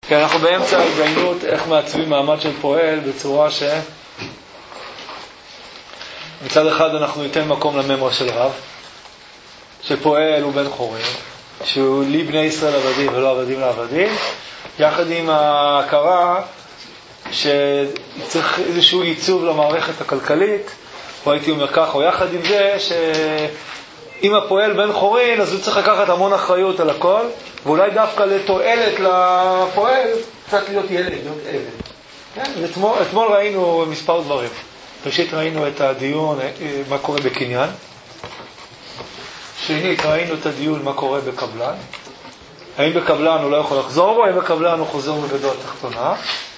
כי אנחנו באמצע ההתדיינות איך מעצבים מעמד של פועל בצורה ש... מצד אחד אנחנו ניתן מקום לממרה של רב, שפועל הוא בן חורין, שהוא לי בני ישראל עבדים ולא עבדים לעבדים, יחד עם ההכרה שצריך איזשהו ייצוב למערכת הכלכלית, או הייתי אומר כך, או יחד עם זה שאם הפועל בן חורין, אז הוא צריך לקחת המון אחריות על הכל, ואולי דווקא לתועלת לפועל, קצת להיות ילד, להיות עבד. כן? אתמול ראינו מספר דברים. ראשית ראינו את הדיון מה קורה בקניין. שנית ראינו את הדיון מה קורה בקבלן. האם בקבלן הוא לא יכול לחזור בו, האם בקבלן הוא חוזר בגדו התחתונה.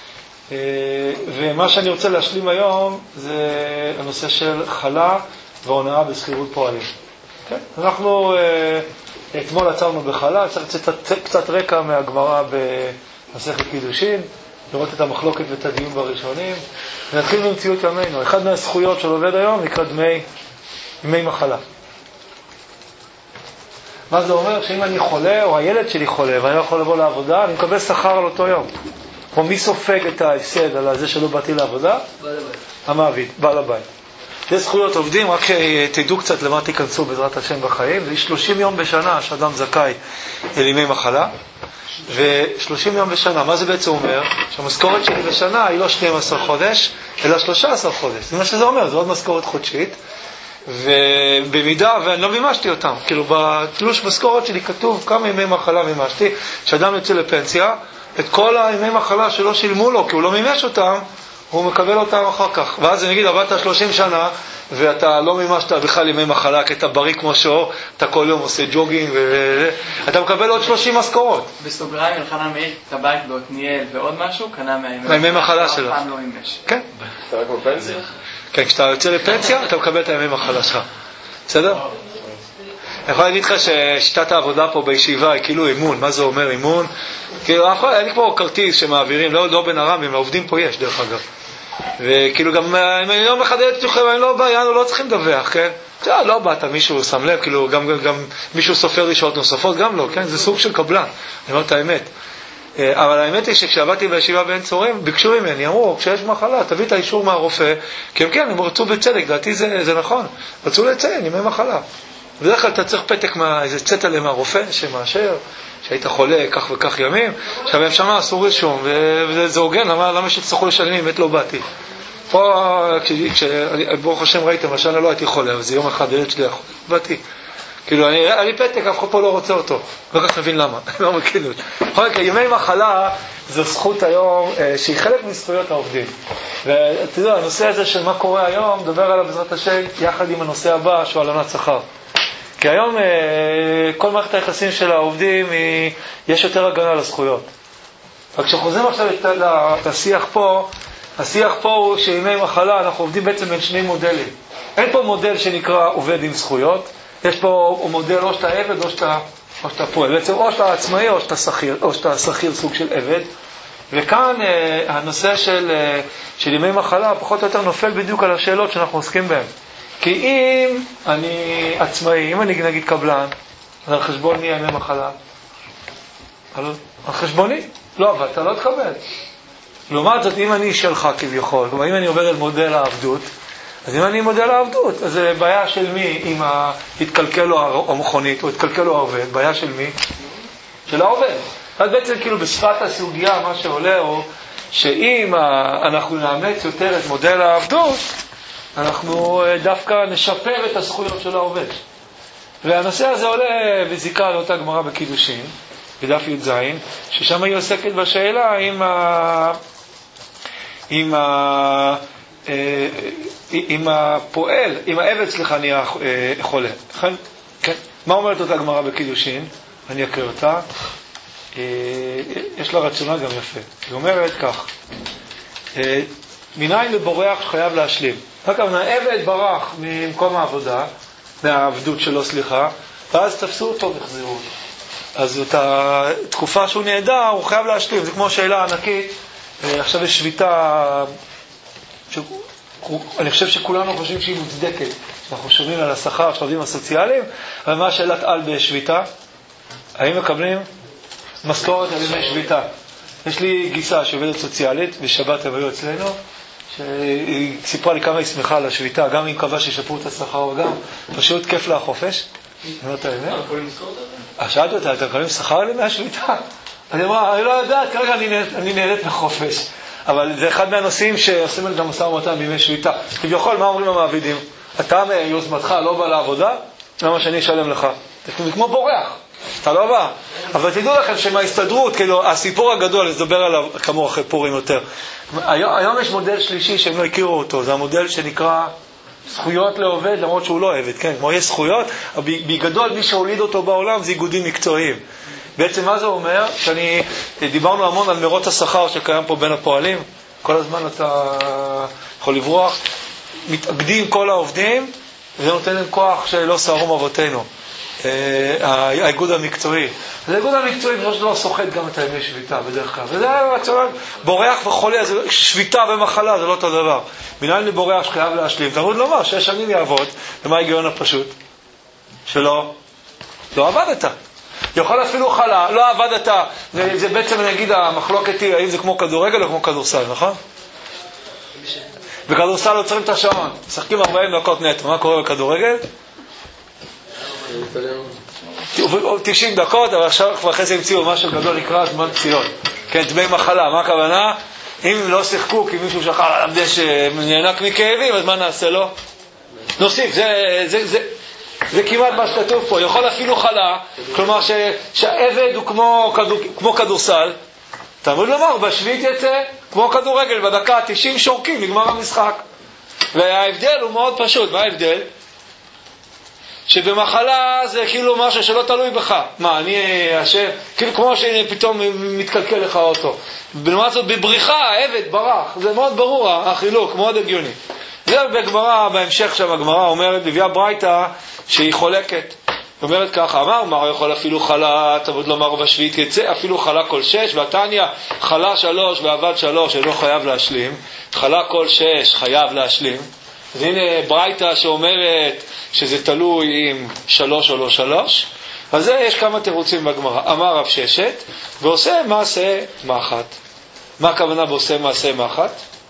ומה שאני רוצה להשלים היום זה הנושא של חלה והונאה בשכירות פועלים. כן? אנחנו אתמול עצרנו בחלה, צריך קצת רקע מהגמרא במסכת קידושין, לראות את המחלוקת ואת הדיון בראשונים. ונתחיל במציאות ימינו. אחד מהזכויות של עובד היום נקרא דמי מחלה. מה זה אומר? שאם אני חולה או הילד שלי חולה ואני לא יכול לבוא לעבודה, אני מקבל שכר על אותו יום. או מי סופג את ההפסד על זה שלא באתי לעבודה? בעל הבית. המעביד, בעל הבית. זה זכויות עובדים, רק שתדעו קצת למה תיכנסו בעזרת השם בחיים. זה 30 יום בשנה שאדם זכאי לימי מחלה. ו30 יום בשנה, מה זה בעצם אומר? שהמשכורת שלי בשנה היא לא 12 חודש, אלא 13 חודש. זה מה שזה אומר, זו עוד משכורת חודשית. ובמידה, ואני לא מימשתי אותם, כאילו בתלוש משכורת שלי כתוב כמה ימי מחלה מימשתי, שאדם יוצא לפנסיה, את כל הימי מחלה שלא שילמו לו, כי הוא לא מימש אותם, הוא מקבל אותם אחר כך. ואז נגיד, עבדת 30 שנה, ואתה לא מימשת בכלל ימי מחלה, כי אתה בריא כמו שור, אתה כל יום עושה ג'וגינג, אתה מקבל עוד 30 משכורות. בסוגריים, אלחנן מאיר, טבק בעתניאל ועוד משהו, קנה מהימי מחלה שלו. פעם לא מימש. כן. אתה רק בפנסיה? כן, כשאתה יוצא לפנסיה, אתה מקבל את הימי מחלה שלך. בסדר? אני יכול להגיד לך ששיטת העבודה פה בישיבה היא כאילו אימון. מה זה אומר אימון? כאילו, אין פה כרטיס שמעבירים, לא בין הרמים, העובדים פה יש דרך אגב. וכאילו גם, אם אני לא מחדד את לכם, אני לא בא, לא צריכים לדווח, כן? לא באת, מישהו שם לב, כאילו גם מישהו סופר לי שעות נוספות, גם לא, כן? זה סוג של קבלן, אני אומר את האמת. אבל האמת היא שכשעבדתי בישיבה בעין צורים, ביקשו ממני, אמרו, כשיש מחלה, תביא את האישור מהרופא, כי כן, הם רצו בצדק, דעתי זה נכון, רצו לציין ימי מחלה. בדרך כלל אתה צריך פתק איזה צטלה מהרופא שמאשר, שהיית חולה כך וכך ימים, עכשיו הם שמה אסור רישום, וזה הוגן, למה שצריכו לשלם אם לא באתי? פה, ברוך השם ראיתם, השנה לא הייתי חולה, אבל זה יום אחד ילד שלי באתי. כאילו, אני פתק, אף אחד פה לא רוצה אותו. לא כך מבין למה, לא מכינות. ימי מחלה זו זכות היום שהיא חלק מזכויות העובדים. ואתה יודע, הנושא הזה של מה קורה היום, מדבר עליו בעזרת השם יחד עם הנושא הבא, שהוא הלנת שכר. כי היום כל מערכת היחסים של העובדים יש יותר הגנה לזכויות. רק כשחוזרים עכשיו לשיח פה, השיח פה הוא שימי מחלה אנחנו עובדים בעצם בין שני מודלים. אין פה מודל שנקרא עובד עם זכויות, יש פה מודל או שאתה עבד או שאתה פועל. בעצם או שאתה עצמאי או שאתה שכיר סוג של עבד. וכאן הנושא של ימי מחלה פחות או יותר נופל בדיוק על השאלות שאנחנו עוסקים בהן. כי אם אני עצמאי, אם אני נגיד קבלן, אז על חשבון מי ימי מחלה? על חשבוני? לא, אבל אתה לא תקבל. לעומת זאת, אם אני שלך כביכול, כלומר, אם אני עובד על מודל העבדות, אז אם אני מודל העבדות, אז זה בעיה של מי? אם התקלקל לו המכונית או התקלקל לו העובד, בעיה של מי? של העובד. אז בעצם כאילו בשפת הסוגיה מה שעולה הוא שאם אנחנו נאמץ יותר את מודל העבדות, אנחנו דווקא נשפר את הזכויות של העובד. והנושא הזה עולה בזיקה על אותה גמרא בקידושין, בדף י"ז, ששם היא עוסקת בשאלה אם הפועל, אם העבד נהיה חולה. כן. מה אומרת אותה גמרא בקידושין? אני אקריא אותה. יש לה רצונה גם יפה. היא אומרת כך, מניין לבורח חייב להשלים. רק העבד ברח ממקום העבודה, מהעבדות שלו, ואז תפסו אותו והחזירו אותו. אז את התקופה שהוא נעדר, הוא חייב להשלים. זה כמו שאלה ענקית. עכשיו יש שביתה, אני חושב שכולנו חושבים שהיא מוצדקת. אנחנו שומעים על השכר של העובדים הסוציאליים, אבל מה שאלת על בשביתה? האם מקבלים משכורת על ימי שביתה? יש לי גיסה שעובדת סוציאלית, בשבת הם היו אצלנו, שהיא סיפרה לי כמה היא שמחה על השביתה, גם אם קבע שישפרו את השכר וגם, פשוט כיף לה החופש. אני אומר את האמת. שאלתי אותה, אתם מקבלים שכר עליהם מהשביתה? אני אמרה, אני לא יודעת, כרגע אני נהנית מחופש. אבל זה אחד מהנושאים שעושים את המשא ומתן בימי שביתה. כביכול, מה אומרים המעבידים? אתה מיוזמתך לא בא לעבודה, למה שאני אשלם לך? זה כמו בורח, אתה לא בא. אבל תדעו לכם שמההסתדרות, כאילו, הסיפור הגדול, נדבר עליו כמור אחרי פורים יותר. היום יש מודל שלישי שהם לא הכירו אותו, זה המודל שנקרא זכויות לעובד, למרות שהוא לא עבד, כן? כמו יש זכויות, בגדול מי שהוליד אותו בעולם זה איגודים מקצועיים. בעצם מה זה אומר? דיברנו המון על מרוץ השכר שקיים פה בין הפועלים, כל הזמן אתה יכול לברוח, מתאגדים כל העובדים, וזה נותן להם כוח שלא סערום אבותינו, האיגוד המקצועי. האיגוד המקצועי לא סוחט גם את הימי שביתה בדרך כלל, וזה בורח וחולה, שביתה ומחלה זה לא אותו דבר. מנהל לי בורח שחייב להשלים, תמיד לומר 6 שנים יעבוד, ומה ההיגיון הפשוט? שלא עבדת. יכול אפילו חלה, לא עבדת, זה בעצם אני אגיד המחלוקת היא, האם זה כמו כדורגל או כמו כדורסל, נכון? בכדורסל לא צריכים את השעון, משחקים 40 דקות נטו, מה קורה בכדורגל? 90 דקות, אבל עכשיו כבר אחרי זה המציאו משהו גדול נקרא זמן פציעות. כן, דמי מחלה, מה הכוונה? אם לא שיחקו כי מישהו שכח על הדשא נהנק מכאבים, אז מה נעשה לו? נוסיף, זה כמעט מה שכתוב פה, יכול אפילו חלה, כלומר שהעבד הוא כמו כדורסל, תמיד לומר, בשביעית יצא כמו כדורגל, בדקה 90 שורקים, נגמר המשחק. וההבדל הוא מאוד פשוט, מה ההבדל? שבמחלה זה כאילו משהו שלא תלוי בך. מה, אני אשם, כאילו כמו שפתאום מתקלקל לך אוטו. בלמד זאת בבריחה, העבד ברח, זה מאוד ברור, החילוק, מאוד הגיוני. זה בגמרא, בהמשך שם הגמרא אומרת, בביאה ברייתא שהיא חולקת. היא אומרת ככה, אמר יכול אפילו חלה, תמיד לומר בשביעית יצא, אפילו חלה כל 6, והתניא חלה 3 ועבד 3, אינו חייב להשלים, חלה כל 6 חייב להשלים. אז הנה ברייתא שאומרת שזה תלוי עם 3 או לא 3, אז זה יש כמה תירוצים בגמרא. אמר רב ששת, ועושה מעשה מאחת. מה הכוונה בעושה מעשה מאחת?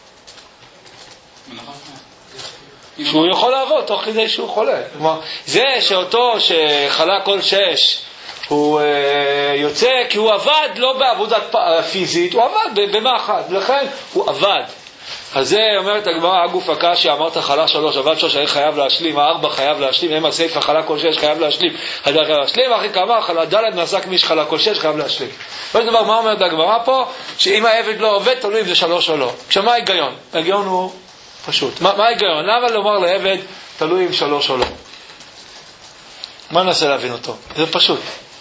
שהוא יכול לעבוד תוך כדי שהוא חולה. כלומר, זה שאותו שחלה כל 6 הוא יוצא כי הוא עבד לא בעבודת פיזית, הוא עבד במאחת, לכן הוא עבד. אז זה אומרת הגמרא, הגוף הקשי, אמרת חלה 3, עבד 3, אני חייב להשלים, 4 חייב להשלים, הם הסעיף חלה כל 6 חייב להשלים, חייב להשלים, אחרי כמה חלה ד' נעסק מי שחלה כל 6 חייב להשלים. ואיזה דבר, מה אומרת הגמרא פה? שאם העבד לא עובד, תלוי אם זה 3 או לא. כשמה ההיגיון? ההיגיון הוא פשוט. מה ההיגיון? למה לומר לעבד תלוי אם 3 או לא? מה ננסה להבין אותו? זה פשוט.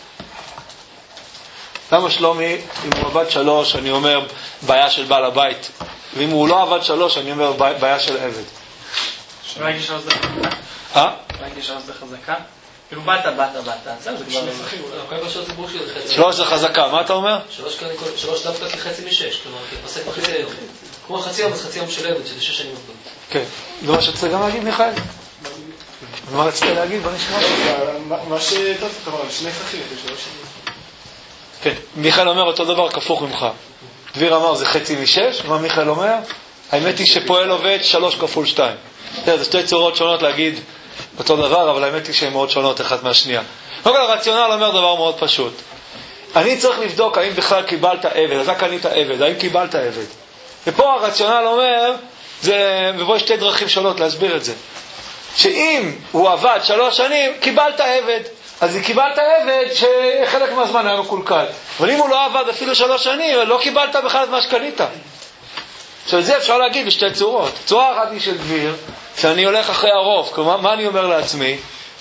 למה שלומי, אם הוא עבד 3, אני אומר בעיה של בעל הבית, ואם הוא לא עבד 3, אני אומר בעיה של עבד. לא הייתי 3 זה חזקה? לא הייתי 3 זה חזקה? כאילו באת. זה כבר... 3 זה חזקה, מה אתה אומר? 3 דווקא כחצי מ6, כלומר, כפסק בחצי עבד. כמו חצי יום, אז חצי יום של עבד, שזה 6 שנים עבוד. כן. זה מה שצריך גם להגיד, מיכאל? מה רצית להגיד? בוא נשמע. מה שטוב, כלומר, 2 חכים, 3 שנים. כן, מיכאל אומר אותו דבר כפוך ממך. דביר אמר זה חצי מ6, מה מיכאל אומר? האמת היא שפועל עובד 3 כפול 2. זה 2 צורות שונות להגיד אותו דבר, אבל האמת היא שהן מאוד שונות אחת מהשנייה. הרציונל אומר דבר מאוד פשוט. אני צריך לבדוק האם בכלל קיבלת עבד, אתה קנית עבד, האם קיבלת עבד. ופה הרציונל אומר, ובו יש 2 דרכים שונות להסביר את זה. שאם הוא עבד 3 שנים, קיבלת עבד. אז קיבלת עבד שחלק מהזמן היה מקולקל. אבל אם הוא לא עבד אפילו 3 שנים, לא קיבלת בכלל את מה שקנית. עכשיו זה אפשר להגיד ב2 צורות. צורה אחת היא של דביר, שאני הולך אחרי הרוב. כלומר, מה אני אומר לעצמי?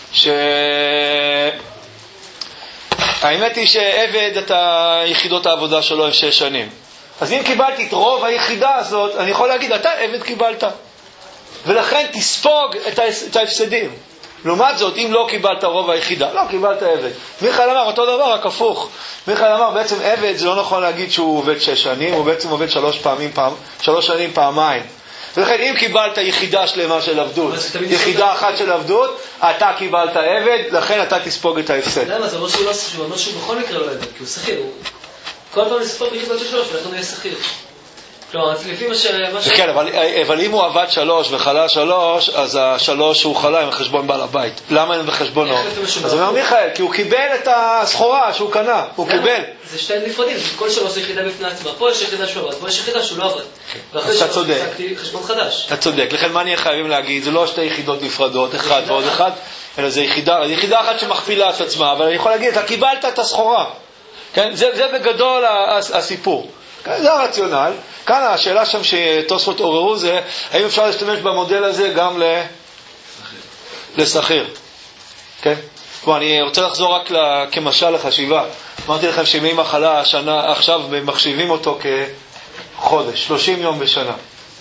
האמת היא שעבד את היחידות העבודה שלו הם 6 שנים. אז אם קיבלתי את רוב היחידה הזאת, אני יכול להגיד, אתה עבד קיבלת. ולכן תספוג את ההפסדים. לעומת זאת, אם לא קיבלת רוב היחידה, לא קיבלת עבד. מיכאל אמר אותו דבר, רק הפוך. מיכאל אמר, בעצם עבד זה לא נכון להגיד שהוא עובד 6 שנים, הוא בעצם עובד 3 שנים פעמיים. ולכן אם קיבלת יחידה שלמה של עבדות, יחידה אחת של עבדות, אתה קיבלת עבד, לכן אתה תספוג את ההפסד. למה? זה אומר שהוא בכל מקרה לא עבד, כי הוא שכיר. כל פעם לספור ביחידות של 3 ולכן הוא יהיה שכיר. כלומר, לפי מה ש... כן, אבל אם הוא עבד 3 וחלה 3, אז ה3 שהוא חלה עם חשבון בעל הבית. למה אין בחשבונו? אז אומר מיכאל, כי הוא קיבל את הסחורה שהוא קנה, הוא קיבל. זה שתי נפרדים, כל 3 זה יחידה בפני עצמה. פה יש יחידה שהוא עבד, פה יש יחידה שהוא לא עבד. ואחרי שעסקתי חשבון חדש. אתה צודק, לכן מה נהיה חייבים להגיד? זה לא שתי יחידות נפרדות, אחד ועוד אחד, אלא זה יחידה אחת שמכפילה את עצמה, אבל אני יכול להגיד, אתה קיבלת את הסחורה. זה בגדול הסיפור. זה הרציונל. כאן השאלה שם שתוספות עוררו זה, האם אפשר להשתמש במודל הזה גם לשכיר? כן? בוא, אני רוצה לחזור רק כמשל לחשיבה. אמרתי לכם שימי מחלה השנה, עכשיו מחשיבים אותו כחודש, 30 יום בשנה.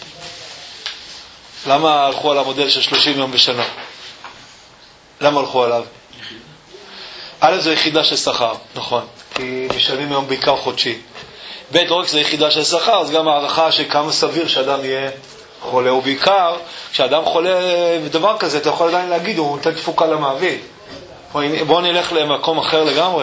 למה הלכו על המודל של 30 יום בשנה? למה הלכו עליו? א' זו יחידה של שכר, נכון, כי משלמים היום בעיקר חודשי. ב' לא רק זו יחידה של שכר, אז גם הערכה שכמה סביר שאדם יהיה חולה, ובעיקר כשאדם חולה בדבר כזה, אתה יכול עדיין להגיד, הוא נותן תפוקה למעביד. בואו נלך למקום אחר לגמרי,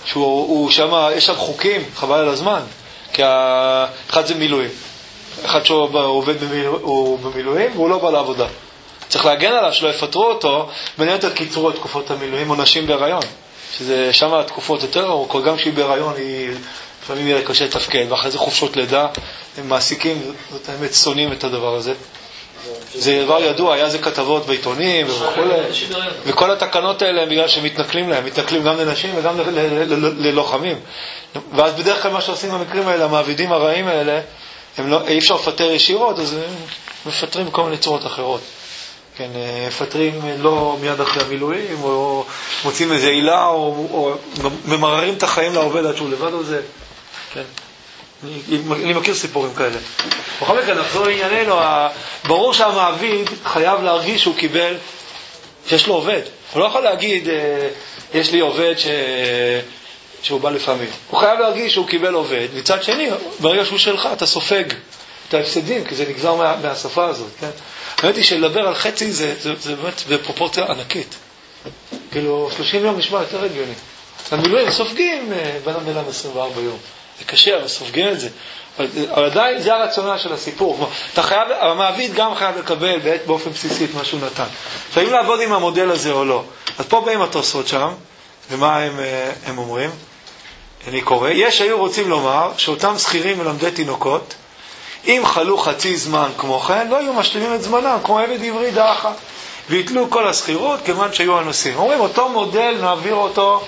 יש שם חוקים, חבל על הזמן, כי אחד זה מילואים, אחד שהוא עובד במילואים והוא לא בא לעבודה. צריך להגן עליו שלא יפטרו אותו, בין היתר קיצרו את תקופות המילואים או נשים בהיריון, שזה שם התקופות יותר ארוכות, גם כשהיא בהיריון לפעמים יהיה קשה לתפקד, ואחרי זה חופשות לידה, הם מעסיקים, זאת האמת, שונאים את הדבר הזה. זה דבר ידוע, היה זה כתבות בעיתונים וכל התקנות האלה הם בגלל שמתנכלים להם, מתנכלים גם לנשים וגם ללוחמים. ואז בדרך כלל מה שעושים במקרים האלה, המעבידים הרעים האלה, אי אפשר לפטר ישירות, אז הם מפטרים כל מיני צורות אחרות. כן, מפטרים לא מיד אחרי המילואים, או מוצאים איזה עילה, או ממררים את החיים לעובד עד שהוא לבד על זה. כן. אני מכיר סיפורים כאלה. בכל מקרה, נחזור לענייננו, ברור שהמעביד חייב להרגיש שהוא קיבל, שיש לו עובד. הוא לא יכול להגיד, יש לי עובד שהוא בא לפעמים. הוא חייב להרגיש שהוא קיבל עובד. מצד שני, ברגע שהוא שלך, אתה סופג את ההפסדים, כי זה נגזר מהשפה הזאת. כן? האמת היא שלדבר על חצי זה באמת בפרופורציה ענקית. כאילו, 30 יום נשמע יותר רגיוני. המילואים סופגים בין 24 יום. זה קשה, אבל סופגים את זה. אבל עדיין זה הרציונל של הסיפור. המעביד גם חייב לקבל באופן בסיסי את מה שהוא נתן. האם לעבוד עם המודל הזה או לא? אז פה באים התוספות שם, ומה הם אומרים? אני קורא. היו רוצים לומר שאותם שכירים מלמדי תינוקות, אם חלו חצי זמן כמו כן, לא היו משלימים את זמנם, כמו עבד עברי דאחה. והתלו כל הסחירות כיוון שהיו הנושאים. אומרים, אותו מודל נעביר אותו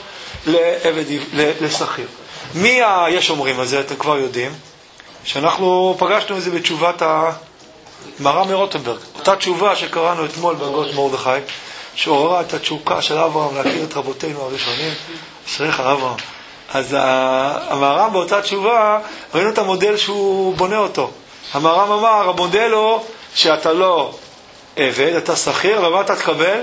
לשכיר. יש אומרים על זה, אתם כבר יודעים, שאנחנו פגשנו את זה בתשובת המר"ם מרוטנברג. אותה תשובה שקראנו אתמול בהגות מרדכי, שעוררה את התשוקה של אברהם להכיר את רבותינו הראשונים, אשריך אברהם. אז המר"ם באותה תשובה, ראינו את המודל שהוא בונה אותו. המר"ם אמר, המודל הוא שאתה לא עבד, אתה שכיר, ומה אתה תקבל?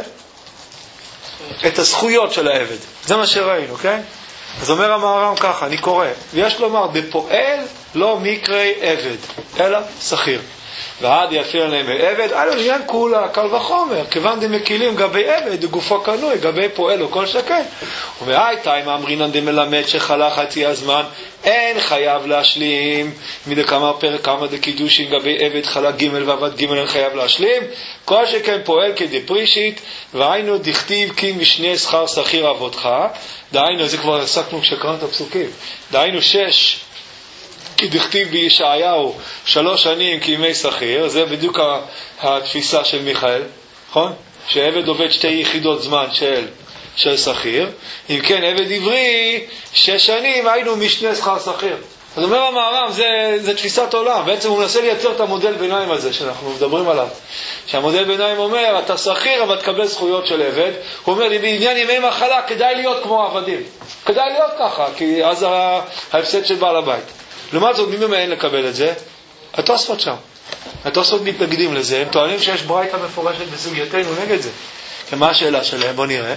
את הזכויות של העבד. זה מה שראינו, כן? אז אומר המהר"ם ככה, אני קורא, ויש לומר, בפועל לא מקרי עבד, אלא שכיר. ועד יפיר עליהם עבד, אלו עניין כולה, קל וחומר, כיוון דמקילים גבי עבד, גופו קנוי, גבי פועל או כל שקן. ומהייתה אם אמרינן דמלמד שחלה חצי הזמן, אין חייב להשלים, מדי כמה פרק כמה דקידושין גבי עבד חלה ג' ועבד ג' אין חייב להשלים, כל שכן פועל כדפרישית, והיינו דכתיב כי משנה שכר שכיר עבודך, דהיינו, זה כבר עסקנו כשקראנו את הפסוקים, דהיינו 6, כי דכתיב בישעיהו 3 שנים כימי שכיר, זה בדיוק התפיסה של מיכאל, נכון? שעבד עובד 2 יחידות זמן של שכיר, אם כן עבד עברי 6 שנים היינו משנה שכר שכיר. אז אומר המהר"ם, זה תפיסת עולם, בעצם הוא מנסה לייצר את המודל ביניים הזה שאנחנו מדברים עליו, שהמודל ביניים אומר, אתה שכיר אבל תקבל זכויות של עבד, הוא אומר, בעניין ימי מחלה כדאי להיות כמו עבדים, כדאי להיות ככה, כי אז ההפסד של בעל הבית. לעומת זאת, מי ממהן לקבל את זה? התוספות שם. התוספות מתנגדים לזה, הם טוענים שיש ברייתא מפורשת בסוגייתנו נגד זה. ומה השאלה שלהם? בוא נראה.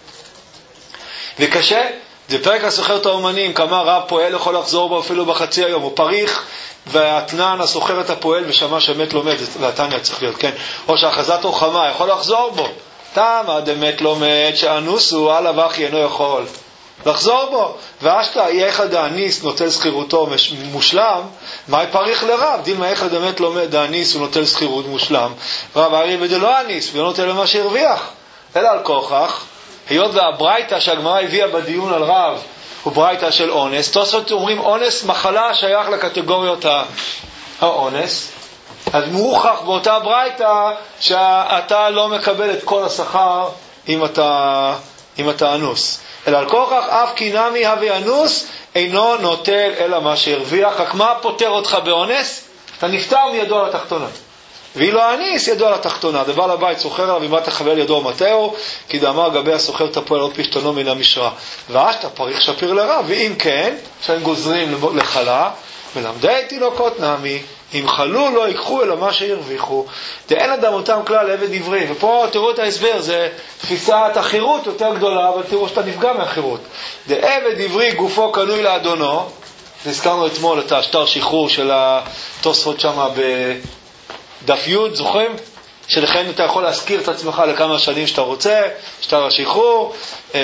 וקשה, זה פרק הסוחר את האומנים, כמה רב פועל יכול לחזור בו אפילו בחצי היום, הוא פריך, והתנן הסוחר את הפועל ושמה שמת לומד, והתניה צריך להיות, כן? או שהחזת אוחמה יכול לחזור בו. תמה דמת לומד שאנוסו על אבך אינו יכול. לחזור בו. ואשתא יחד דאניס נוטל שכירותו מושלם, מה פריך לרב? דילמה יחד באמת לומד דאניס ונוטל שכירות מושלם. רב ארי ודלא אניס, ונוטל למה שהרוויח. אלא על כוכך, היות והברייתא שהגמרא הביאה בדיון על רב, הוא ברייתא של אונס. תוספות אומרים אונס מחלה שייך לקטגוריות האונס. אז מוכח באותה ברייתא שאתה לא מקבל את כל השכר אם אתה אנוס. אלא על כוכך אף כי נמי הווי אנוס אינו נוטל אלא מה שהרוויח. רק מה פותר אותך באונס? אתה נפטר מידו על התחתונה. ואילו האניס ידו על התחתונה. דבר לבית סוחר עליו אם תחבל ידו ומטהו, כי דאמר גבי הסוחר תפועל עוד פשטונו מן המשרה. ואשתא פריך שפיר לרב. ואם כן, שהם גוזרים לחלה, מלמדי תינוקות נמי, אם חלו לא ייקחו אלא מה שהרוויחו. דאין אדם אותם כלל עבד עברי. ופה תראו את ההסבר, זה תפיסת החירות יותר גדולה, אבל תראו שאתה נפגע מהחירות. דעבד עברי גופו קנוי לאדונו. נזכרנו אתמול את השטר שחרור של התוספות שם בדף י', זוכרים? שלכן אתה יכול להזכיר את עצמך לכמה שנים שאתה רוצה, שטר השחרור.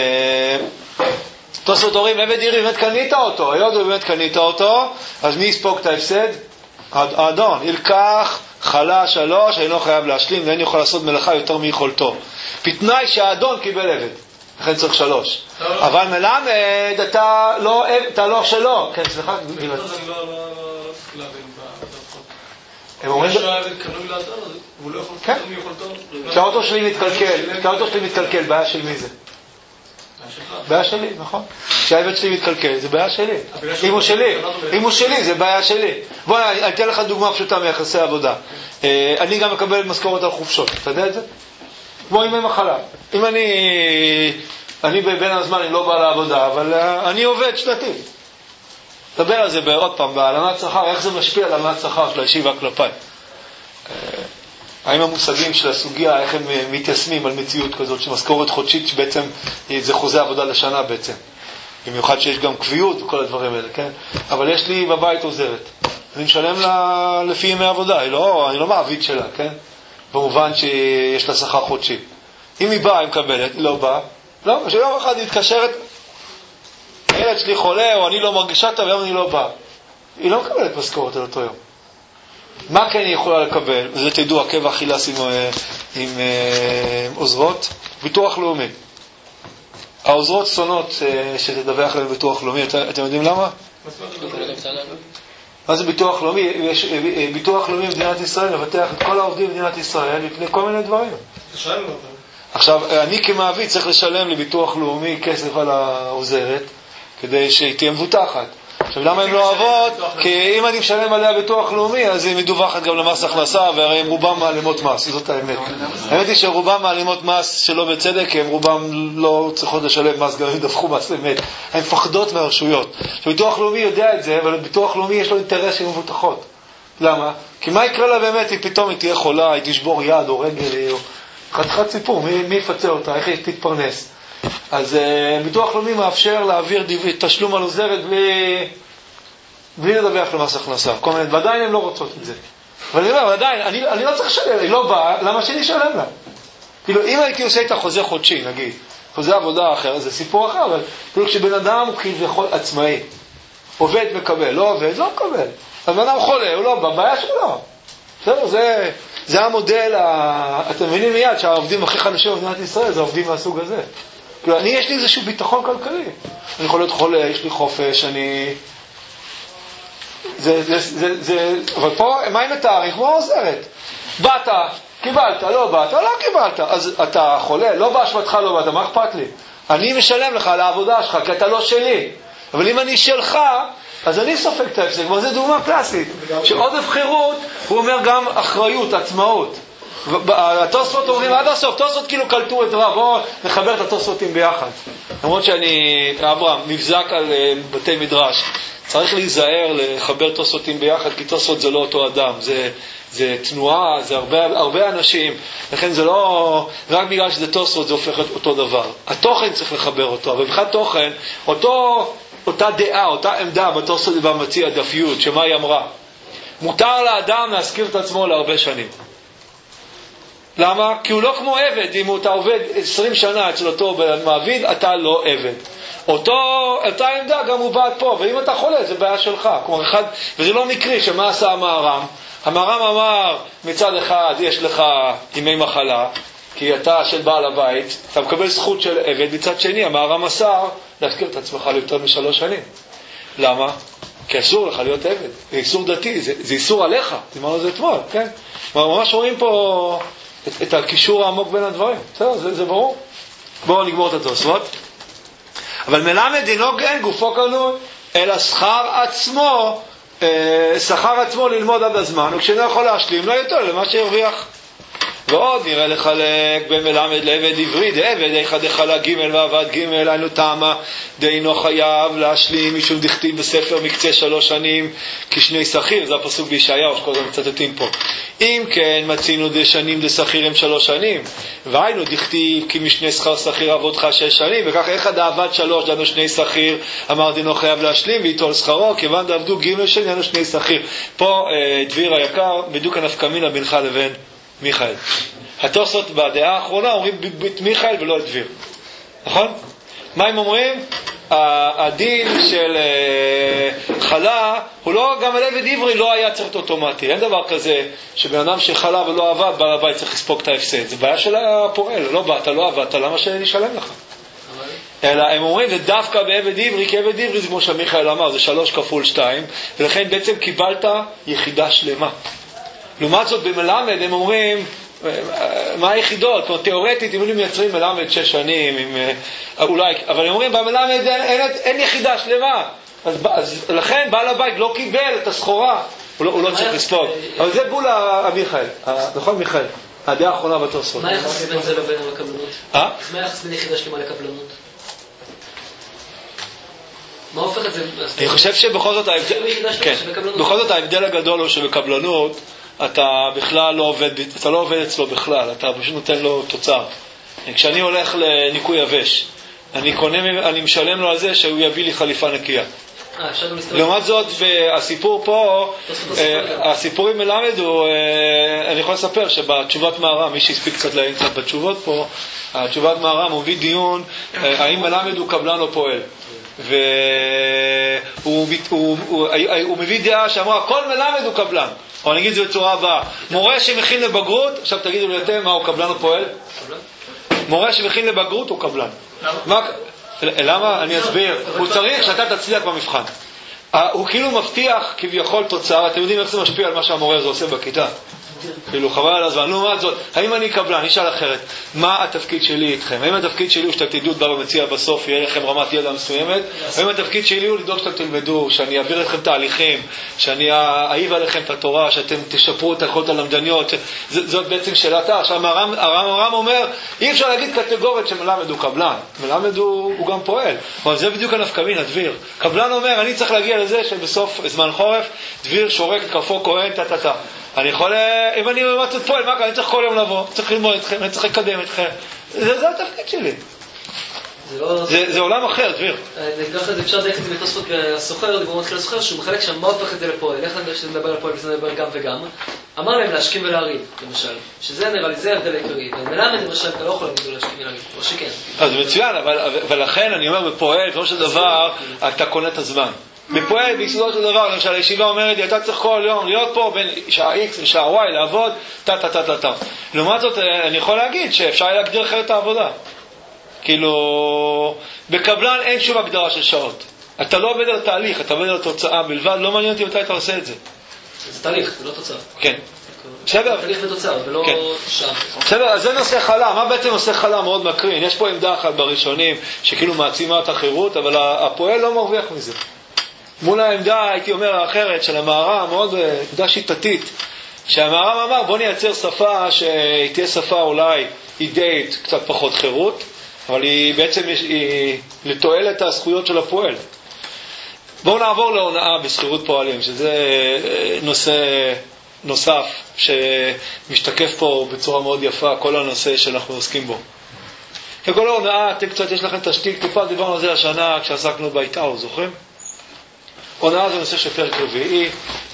תוספות הורים, עבד עברי, באמת קנית אותו. היות ובאמת קנית אותו, אז מי יספוג את ההפסד? האדון. ילקח חלה 3, אינו חייב להשלים, ואין יכול לעשות מלאכה יותר מיכולתו. בתנאי שהאדון קיבל עבד. לכן צריך 3. אבל מלמד, אתה לא שלו. כן, סליחה. אני לא להבין הם אומרים שהעבד קנוי לאדון, הוא לא יכול יותר מיכולתו. כשהאוטו שלי מתקלקל, בעיה של מי זה? בעיה שלי, נכון. כשהעבד שלי מתקלקל, זה בעיה שלי. אם הוא שלי, זה בעיה שלי. בוא, אני אתן לך דוגמה פשוטה מיחסי עבודה. אני גם מקבל משכורת על חופשות, אתה יודע את זה? כמו ימי מחלה. אם אני בין הזמן, אני לא בא לעבודה, אבל אני עובד שנתי. דבר על זה עוד פעם, בהעלמת שכר, איך זה משפיע על העלמת שכר של הישיבה כלפיי? האם המושגים של הסוגיה, איך הם מתיישמים על מציאות כזאת, שמשכורת חודשית שבעצם זה חוזה עבודה לשנה בעצם. במיוחד שיש גם קביעות וכל הדברים האלה, כן? אבל יש לי בבית עוזרת. אני משלם לה לפי ימי עבודה, אני לא מעביד שלה, כן? במובן שיש לה שכר חודשי. אם היא באה, היא מקבלת, היא לא באה. לא, שיום אחד היא מתקשרת, הילד שלי חולה, או אני לא מרגישה טוב, היום אני לא באה. היא לא מקבלת משכורת על אותו יום. מה כן היא יכולה לקבל? וזה תדעו, עקב אכילס עם עוזרות. ביטוח לאומי. העוזרות שונאות שתדווח להם ביטוח לאומי. אתם יודעים למה? מה זה ביטוח לאומי? יש ביטוח לאומי במדינת ישראל מבטח את כל העובדים במדינת ישראל לפני כל מיני דברים. עכשיו, אני כמעביד צריך לשלם לביטוח לאומי כסף על העוזרת כדי שהיא תהיה מבוטחת. עכשיו, למה הן לא אוהבות? כי אם אני משלם עליה ביטוח לאומי, אז היא מדווחת גם למס הכנסה, והרי הם רובם מעלימות מס, זאת האמת. האמת היא שרובם מעלימות מס שלא בצדק, כי הם רובם לא צריכות לשלם מס, גם הם דווחו מס אמת. הן מפחדות מהרשויות. ביטוח לאומי יודע את זה, אבל ביטוח לאומי יש לו אינטרס שהן מבוטחות. למה? כי מה יקרה לה באמת אם פתאום היא תהיה חולה, היא תשבור יד או רגל, או חתיכת סיפור, מי יפצה אותה, איך היא תתפרנס? אז ביטוח לאומי מאפשר להעביר תשלום על עוזרת בלי לדווח למס הכנסה. ועדיין הן לא רוצות את זה. אבל אני אומר, עדיין, אני לא צריך לשלם, היא לא באה, למה שאני אשלם לה? כאילו, אם הייתי עושה את החוזה חודשי, נגיד, חוזה עבודה אחר, זה סיפור אחר, אבל כאילו כשבן אדם הוא כביכול עצמאי, עובד מקבל, לא עובד, לא מקבל. אז בן אדם חולה, הוא לא בא, בעיה שלו. בסדר, זה המודל, אתם מבינים מיד שהעובדים הכי חלשים במדינת ישראל, זה העובדים מהסוג הזה. כאילו, יש לי איזשהו ביטחון כלכלי. אני יכול להיות חולה, יש לי חופש, אבל פה, מה עם התאריך? מה עוזרת? באת, קיבלת, לא באת, לא קיבלת. אז אתה חולה, לא באשמתך, לא באת, מה אכפת לי? אני משלם לך על העבודה שלך, כי אתה לא שלי. אבל אם אני שלך, אז אני סופג את ההפסק. זו דוגמה קלאסית. שעודף חירות, הוא אומר גם אחריות, עצמאות. התוספות אומרים עד הסוף, תוספות כאילו קלטו את רב, בואו נחבר את התוספותים ביחד. למרות שאני, אברהם, מבזק על בתי מדרש, צריך להיזהר לחבר תוספותים ביחד, כי תוספות זה לא אותו אדם, זה תנועה, זה הרבה אנשים, לכן זה לא, רק בגלל שזה תוספות זה הופך אותו דבר. התוכן צריך לחבר אותו, אבל בכלל תוכן, אותה דעה, אותה עמדה בתוספות במציע דף י' שמה היא אמרה? מותר לאדם להזכיר את עצמו להרבה שנים. למה? כי הוא לא כמו עבד. אם אתה עובד 20 שנה אצל אותו מעביד, אתה לא עבד. אותה עמדה גם הוא בעד פה, ואם אתה חולה זה בעיה שלך. כלומר, וזה לא מקרי שמה עשה המהר"ם. המהר"ם אמר מצד אחד יש לך ימי מחלה, כי אתה של בעל הבית, אתה מקבל זכות של עבד, מצד שני המהר"ם אסר להזכיר את עצמך ליותר מ3 שנים. למה? כי אסור לך להיות עבד, זה איסור דתי, זה איסור עליך, אמרנו זה אתמול, כן? ממש רואים פה את הקישור העמוק בין הדברים, זה ברור. בואו נגמור את התוספות. אבל מלמד אינו אין גופו קנוי, אלא שכר עצמו ללמוד עד הזמן, וכשאינו יכול להשלים לא יותר למה שהרוויח. ועוד נראה לחלק בין מלמד לעבד עברי, דעבד אחד החלה ג' ועבד ג', היינו טעמה דאינו חייב להשלים משום דכתיב בספר מקצה 3 שנים כשני שכיר, זה הפסוק בישעיהו שכל זה מצטטים פה. אם כן מצינו דשנים דשכיר הם 3 שנים, והיינו דכתיב כי משני שכר שכיר עבודך 6 שנים, וכך אחד עבד 3 דנו 2 שכיר, אמר דינו חייב להשלים ואיתו לשכרו, כיוון דעבדו ג' שני דנו 2 שכיר. פה דביר היקר, בדיוק הנפקא מינה בינך לבין מיכאל. התוספות בדעה האחרונה אומרים בית מיכאל ולא את דביר. נכון? מה הם אומרים? הדין של חלה הוא לא, גם על עבד עברי לא היה צריך אוטומטי. אין דבר כזה שבן אדם שחלה ולא עבד, בעל הבית צריך לספוג את ההפסד. זה בעיה של הפועל. לא באת, לא עבדת, למה שנשלם לך? אלא הם אומרים, זה דווקא בעבד עברי, כי עבד עברי זה כמו שמיכאל אמר, זה 3 כפול 2, ולכן בעצם קיבלת יחידה שלמה. לעומת זאת במלמד הם אומרים מה היחידות, זאת אומרת, תיאורטית אם הם מייצרים מלמד 6 שנים אולי, אבל הם אומרים במלמד אין יחידה שלמה, אז לכן בעל הבית לא קיבל את הסחורה, הוא לא צריך לספוג. אבל זה בול מיכאל, נכון מיכאל? הדעה האחרונה בתוספות. מה היחס בין זה לבין הקבלנות? מה היחס בין יחידה שלמה לקבלנות? מה הופך את זה? אני חושב שבכל זאת ההבדל הגדול הוא שבקבלנות אתה בכלל לא עובד, אתה לא עובד אצלו בכלל, אתה פשוט נותן לו תוצר. כשאני הולך לניקוי יבש, אני משלם לו על זה שהוא יביא לי חליפה נקייה. לעומת זאת, הסיפור פה, הסיפור עם מלמד הוא, אני יכול לספר שבתשובת מהר"ם, מי שהספיק קצת להבין קצת בתשובות פה, התשובת מהר"ם הוא מביא דיון, האם מלמד הוא קבלן או פועל. והוא מביא דעה שאמרה, כל מלמד הוא קבלן. או נגיד זה בצורה הבאה, מורה שמכין לבגרות, עכשיו תגידו לי אתם מה הוא קבלן או פועל? מורה שמכין לבגרות הוא קבלן. למה? אני אסביר. הוא צריך שאתה תצליח במבחן. הוא כאילו מבטיח כביכול תוצאה, אתם יודעים איך זה משפיע על מה שהמורה הזה עושה בכיתה. כאילו חבל על הזמן. לעומת זאת, האם אני קבלן? נשאל אחרת. מה התפקיד שלי איתכם? האם התפקיד שלי הוא שאתם תדעו דבר ומציע בסוף, יהיה לכם רמת ידע מסוימת? האם התפקיד שלי הוא לדאוג שאתם תלמדו, שאני אעביר אתכם תהליכים, שאני אעיב עליכם את התורה, שאתם תשפרו את היכולות הלמדניות? זאת בעצם שאלתה. עכשיו הר"ם אומר, אי אפשר להגיד קטגורית שמלמד הוא קבלן. מלמד הוא גם פועל. אבל זה בדיוק הנפקא מינה, דביר. קבלן אומר, אני צריך להגיע לזה שבסוף זמן חורף, דביר שורק את כפו כהן, טטטה. אני יכול, אם אני מצאת פועל, מה כאן? אני צריך כל יום לבוא, צריך ללמוד אתכם, אני צריך לקדם אתכם. זה התפקיד שלי. זה עולם אחר, דביר. ככה זה אפשר דרך את זה בתוספות הסוחר, דיברו מתחיל הסוחר, שהוא מחלק שם מה הופך את זה לפועל. איך אני חושב שזה מדבר על פועל וזה מדבר גם וגם? אמר להם להשכים ולהריב, למשל. שזה נראה לי, זה ההבדל העיקרי. ומלמד למשל, אתה לא יכול להגיד לו להשכים ולהריב, או שכן. אז זה מצוין, אבל לכן אני אומר בפועל, כמו שדבר, אתה קונה את הזמן. בפועל, ביסודו של דבר, למשל, הישיבה אומרת לי, אתה צריך כל יום להיות פה בין שעה X לשעה Y, לעבוד, טה. לעומת זאת, אני יכול להגיד שאפשר להגדיר אחרת את העבודה. כאילו, בקבלן אין שום הגדרה של שעות. אתה לא עובד על תהליך, אתה עובד על תוצאה בלבד, לא מעניין אותי מתי אתה עושה את זה. זה תהליך, זה לא תוצאה. כן. בסדר? תהליך ותוצאה, ולא שעה. בסדר, אז זה נושא חלה. מה בעצם נושא חלה מאוד מקרין? יש פה עמדה אחת בראשונים שכאילו מעצימה את החירות, אבל הפועל לא מרוויח מזה. מול העמדה, הייתי אומר האחרת, של המהר"ם, מאוד עמדה שיטתית, שהמהר"ם אמר, בוא נייצר שפה שהיא תהיה שפה אולי אידאית, קצת פחות חירות, אבל היא בעצם היא לתועלת הזכויות של הפועל. בואו נעבור להונאה בשכירות פועלים, שזה נושא נוסף שמשתקף פה בצורה מאוד יפה, כל הנושא שאנחנו עוסקים בו. ככל ההונאה, אתם קצת יש לכם תשתית, טיפה דיברנו על זה השנה כשעסקנו באיתאו, זוכרים? הונאה זה נושא של פרק רביעי,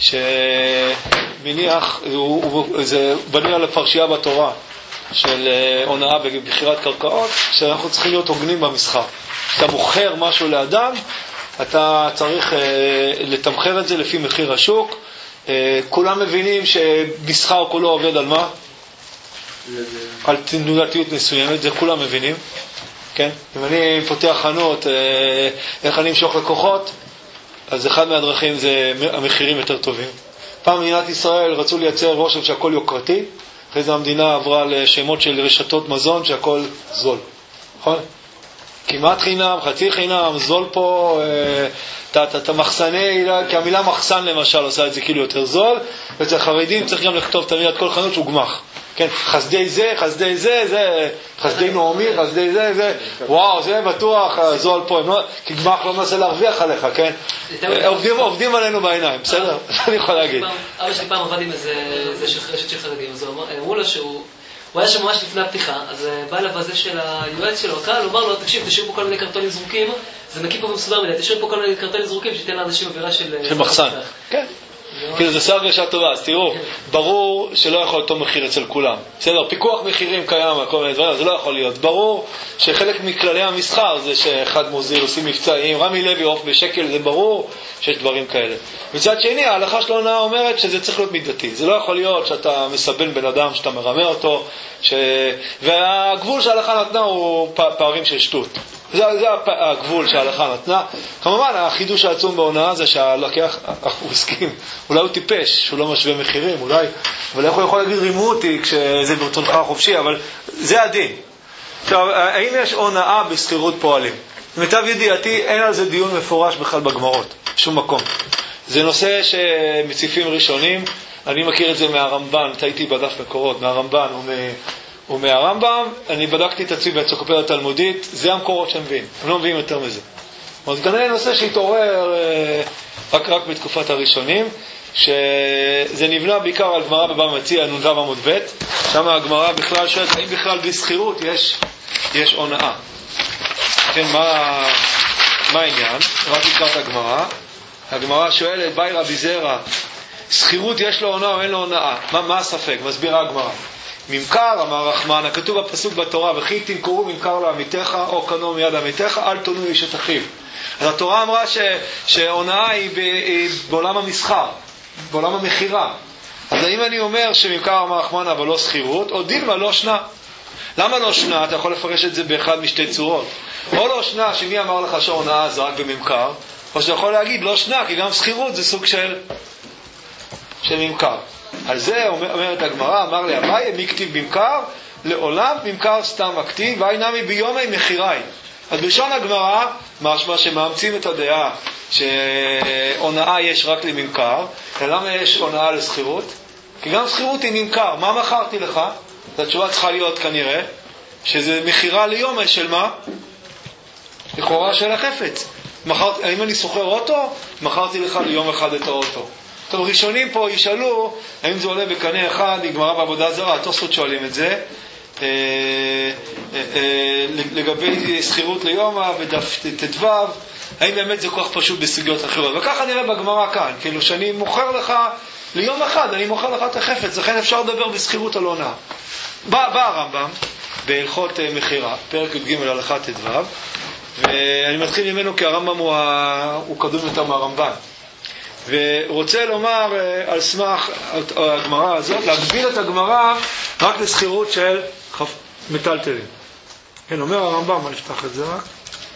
שמניח, זה בנוי על הפרשייה בתורה של הונאה בבחירת קרקעות, שאנחנו צריכים להיות הוגנים במסחר. כשאתה מוכר משהו לאדם, אתה צריך לתמחר את זה לפי מחיר השוק. כולם מבינים שמסחר כולו עובד על מה? על תנודתיות מסוימת, זה כולם מבינים. כן? אם אני פותח חנות, איך אני אמשוך לקוחות, אז אחד מהדרכים זה המחירים יותר טובים. פעם מדינת ישראל רצו לייצר רושם שהכל יוקרתי, אחרי זה המדינה עברה לשמות של רשתות מזון שהכל זול. נכון? כמעט חינם, חצי חינם, זול פה, את המחסני, כי המילה מחסן למשל עושה את זה כאילו יותר זול, ואצל חרדים צריך גם לכתוב תמיד על כל חנות שהוא גמח. כן, חסדי זה, חסדי זה, זה, חסדי נעמי, חסדי זה, זה, וואו, זה בטוח זול פה, כי גמח לא מנסה להרוויח עליך, כן? עובדים עלינו בעיניים, בסדר? אני יכול להגיד. אבא שלי פעם עבד עם איזה רשת של חרדים, אז אמרו לו שהוא היה שם ממש לפני הפתיחה, אז בא אליו הזה של היועץ שלו, הקהל, הוא אמר לו, תקשיב, תשאיר פה כל מיני קרטונים זרוקים, זה מקיף פה ומסודר מדי, תשאיר פה כל מיני קרטונים זרוקים, שתיתן לאנשים אווירה של מחסן. כן. כאילו זה עושה הרגשה טובה, אז תראו, ברור שלא יכול להיות מחיר אצל כולם. בסדר, פיקוח מחירים קיים על כל מיני דברים, זה לא יכול להיות. ברור שחלק מכללי המסחר זה שאחד מוזיל, עושים מבצעים, רמי לוי עוף בשקל, זה ברור שיש דברים כאלה. מצד שני, ההלכה של ההונאה אומרת שזה צריך להיות מידתי. זה לא יכול להיות שאתה מסבן בן אדם, שאתה מרמה אותו, והגבול שההלכה נתנה הוא פערים של שטות. זה הגבול שההלכה נתנה. כמובן, החידוש העצום בהונאה זה שהלקח, הוא הסכים. אולי הוא טיפש, שהוא לא משווה מחירים, אולי. אבל איך הוא יכול להגיד רימו אותי כשזה ברצונך החופשי, אבל זה הדין. עכשיו, האם יש הונאה בסחירות פועלים? למיטב ידיעתי, אין על זה דיון מפורש בכלל בגמרות, שום מקום. זה נושא שמציפים ראשונים. אני מכיר את זה מהרמב"ן, הייתי בדף מקורות, מהרמב"ן ומהרמב"ם. אני בדקתי את עצמי באנציקלופדיה התלמודית, זה המקורות שהם מביאים, הם לא מביאים יותר מזה. אז כנראה נושא שהתעורר רק בתקופת הראשונים, שזה נבנה בעיקר על גמרא בבבא מציעא נ"ו עמוד ב', שם הגמרא בכלל שואלת, האם בכלל בסחירות יש הונאה? כן, מה העניין? רק לקראת את הגמרא. הגמרא שואלת, באי רבי זרע, סחירות יש לו הונאה או אין לו הונאה? מה הספק? מסבירה הגמרא. ממכר, אמר רחמן, הכתוב בפסוק בתורה, וכי תמכרו ממכר לעמיתך או קנו מיד עמיתך, אל תונו איש את אחיו. אז התורה אמרה שההונאה היא בעולם המסחר, בעולם המחירה. אז האם אני אומר שממכר, אמר רחמן, אבל לא סחירות, או דילמה לא שנה? למה לא שנה? אתה יכול לפרש את זה באחד משתי צורות. או לא שנה, שמי אמר לך שההונאה זה רק בממכר, או שאתה יכול להגיד לא שנה, כי גם סחירות זה סוג של ממכר. על זה אומרת הגמרא, אמר לי אביי, מי כתיב ממכר? לעולם ממכר סתם הכתיב, והי נמי ביומי מחירי. אז בלשון הגמרא, משמע שמאמצים את הדעה שהונאה יש רק לממכר. למה יש הונאה לסחירות? כי גם סחירות היא ממכר. מה מכרתי לך? התשובה צריכה להיות כנראה שזה מחירה ליומי של מה? לכאורה של החפץ. אם אני סוחר אוטו, מכרתי לך ליום אחד את האוטו. טוב, ראשונים פה ישאלו, האם זה עולה בקנה אחד, נגמרה בעבודה זרה, התוספות שואלים את זה, לגבי סחירות ליומה בדף ט"ו, האם באמת זה כל כך פשוט בסוגיות אחרות. וככה נראה בגמרא כאן, כאילו שאני מוכר לך ליום אחד, אני מוכר לך את החפץ, לכן אפשר לדבר בסחירות על הונאה. בא הרמב"ם בהלכות מחירה, פרק י"ג הלכה ט"ו, ואני מתחיל ממנו כי הרמב"ם הוא קדום יותר מהרמב"ן. ורוצה לומר על סמך הגמרא הזאת, להגביל את הגמרא רק לסחירות של מטלטלים. כן, אומר הרמב"ם, מה נפתח את זה רק?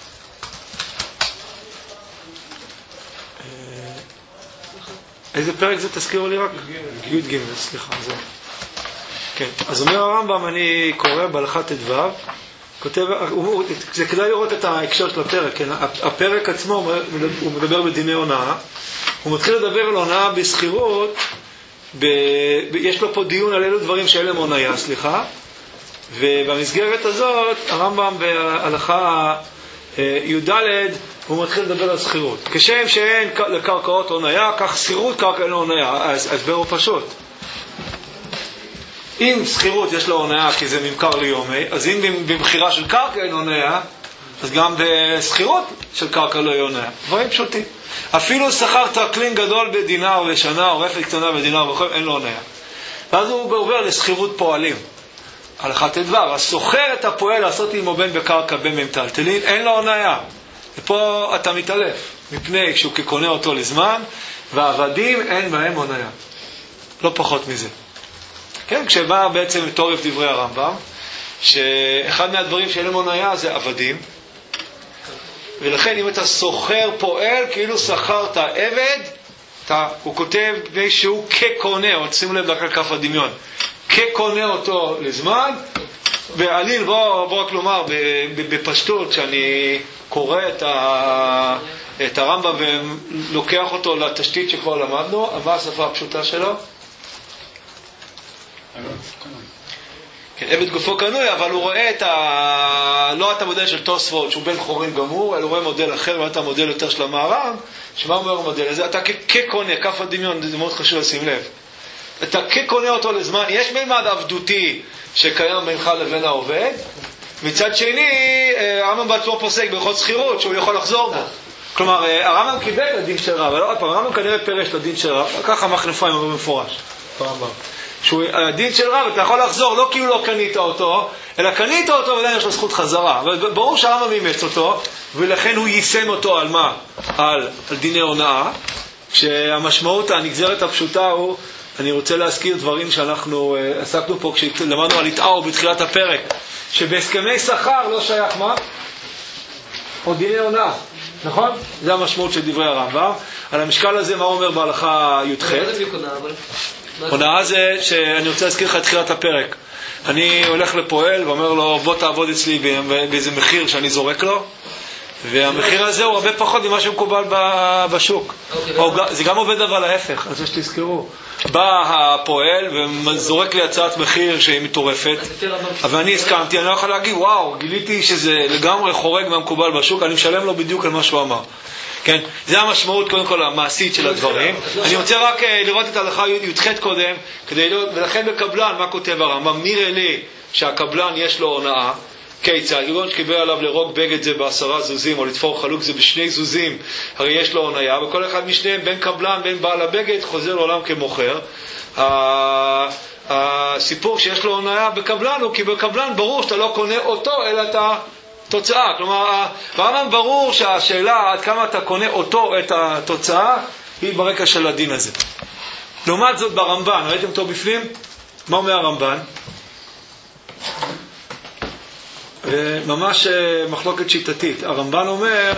איזה פרק זה תזכירו לי רק? י"ג, סליחה, זה. כן, אז אומר הרמב"ם, אני קורא בהלכה ט"ו, כותב, זה כדאי לראות את ההקשר של הפרק, כן? הפרק עצמו הוא מדבר בדיני הונאה, הוא מתחיל לדבר על הונאה בסחירות, יש לו פה דיון על אלו דברים שאלה הונאה, סליחה, ובמסגרת הזאת הרמב"ם בהלכה י"ד הוא מתחיל לדבר על סחירות. כשם שאין לקרקעות הונאה, כך סחירות קרקע אין הונאה, הסבר הוא פשוט. אם סחירות יש לו הונאה כי זה ממכר ליומי, אז אם במחירה של קרקע אין הונאה, אז גם בסחירות של קרקע לא הונאה. דברים פשוטים. אפילו שכר טרקלין גדול בדינר לשנה, או רפת קטנה בדינר, אין לו הונאה. ואז הוא עובר לסחירות פועלים. הלכה ט"ו, הסוחר את הפועל לעשות עמו בן בקרקע בן ממטלטלין, אין לו הונאה. ופה אתה מתעלף, מפני שהוא קונה אותו לזמן, והעבדים אין בהם הונאה. לא פחות מזה. כן, כשבא בעצם תורף דברי הרמב"ם, שאחד מהדברים שאין להם הונאה זה עבדים, ולכן אם אתה סוחר פועל, כאילו שכרת עבד, הוא כותב בני שהוא כקונה, או שימו לב לכף הדמיון, כקונה אותו לזמן, ועליל בוא רק לומר בפשטות, שאני קורא את הרמב"ם ולוקח אותו לתשתית שכבר למדנו, מה השפה הפשוטה שלו? כן, עבד גופו קנוי, אבל הוא רואה לא את המודל של תוספות, שהוא בן חורין גמור, אלא הוא רואה מודל אחר, הוא רואה את המודל יותר של המערב, שמה אומר המודל הזה? אתה כקונה, כף הדמיון, זה מאוד חשוב לשים לב. אתה כקונה אותו לזמן, יש מימד עבדותי שקיים בינך לבין העובד, מצד שני, הרמב"ם בעצמו פוסק בהלכות שכירות, שהוא יכול לחזור בו. כלומר, הרמב"ם קיבל לדין של רב, אבל עוד פעם, הרמב"ם כנראה פרש לדין של רב, ככה מחנפיים אומר במפורש, הרמב"ם. שהוא הדין של רב, אתה יכול לחזור, לא כאילו לא קנית אותו, אלא קנית אותו ועדיין יש לו זכות חזרה. אבל ברור שהרמב"ם אימץ אותו, ולכן הוא יישם אותו על מה? על דיני הונאה, שהמשמעות הנגזרת הפשוטה הוא, אני רוצה להזכיר דברים שאנחנו עסקנו פה כשלמדנו על התאו בתחילת הפרק, שבהסכמי שכר לא שייך מה? או דיני הונאה, נכון? זה המשמעות של דברי הרמב"ם. על המשקל הזה מה הוא אומר בהלכה י"ח? הונאה זה שאני רוצה להזכיר לך את תחילת הפרק. אני הולך לפועל ואומר לו בוא תעבוד אצלי באיזה מחיר שאני זורק לו, והמחיר הזה הוא הרבה פחות ממה שמקובל בשוק. זה גם עובד אבל ההפך, אני רוצה שתזכרו. בא הפועל וזורק לי הצעת מחיר שהיא מטורפת, אבל אני הסכמתי, אני לא יכול להגיד וואו, גיליתי שזה לגמרי חורג מהמקובל בשוק, אני משלם לו בדיוק על מה שהוא אמר. כן, זה המשמעות קודם כל המעשית של הדברים. אני רוצה רק לראות את ההלכה י"ח קודם, ולכן בקבלן מה כותב הרמב"ם? נראה לי שהקבלן יש לו הונאה. כיצד? כגון שקיבל עליו לרוג בגד זה ב10 זוזים, או לתפור חלוק זה ב2 זוזים, הרי יש לו הונאה, וכל אחד משניהם, בין קבלן, בין בעל הבגד, חוזר לעולם כמוכר. הסיפור שיש לו הונאה בקבלן הוא כי בקבלן ברור שאתה לא קונה אותו, אלא את התוצאה. כלומר, ברמב"ם ברור שהשאלה עד כמה אתה קונה אותו, את התוצאה, היא ברקע של הדין הזה. לעומת זאת ברמב"ן, ראיתם אותו בפנים? מה אומר הרמב"ן? ממש מחלוקת שיטתית. הרמב"ן אומר,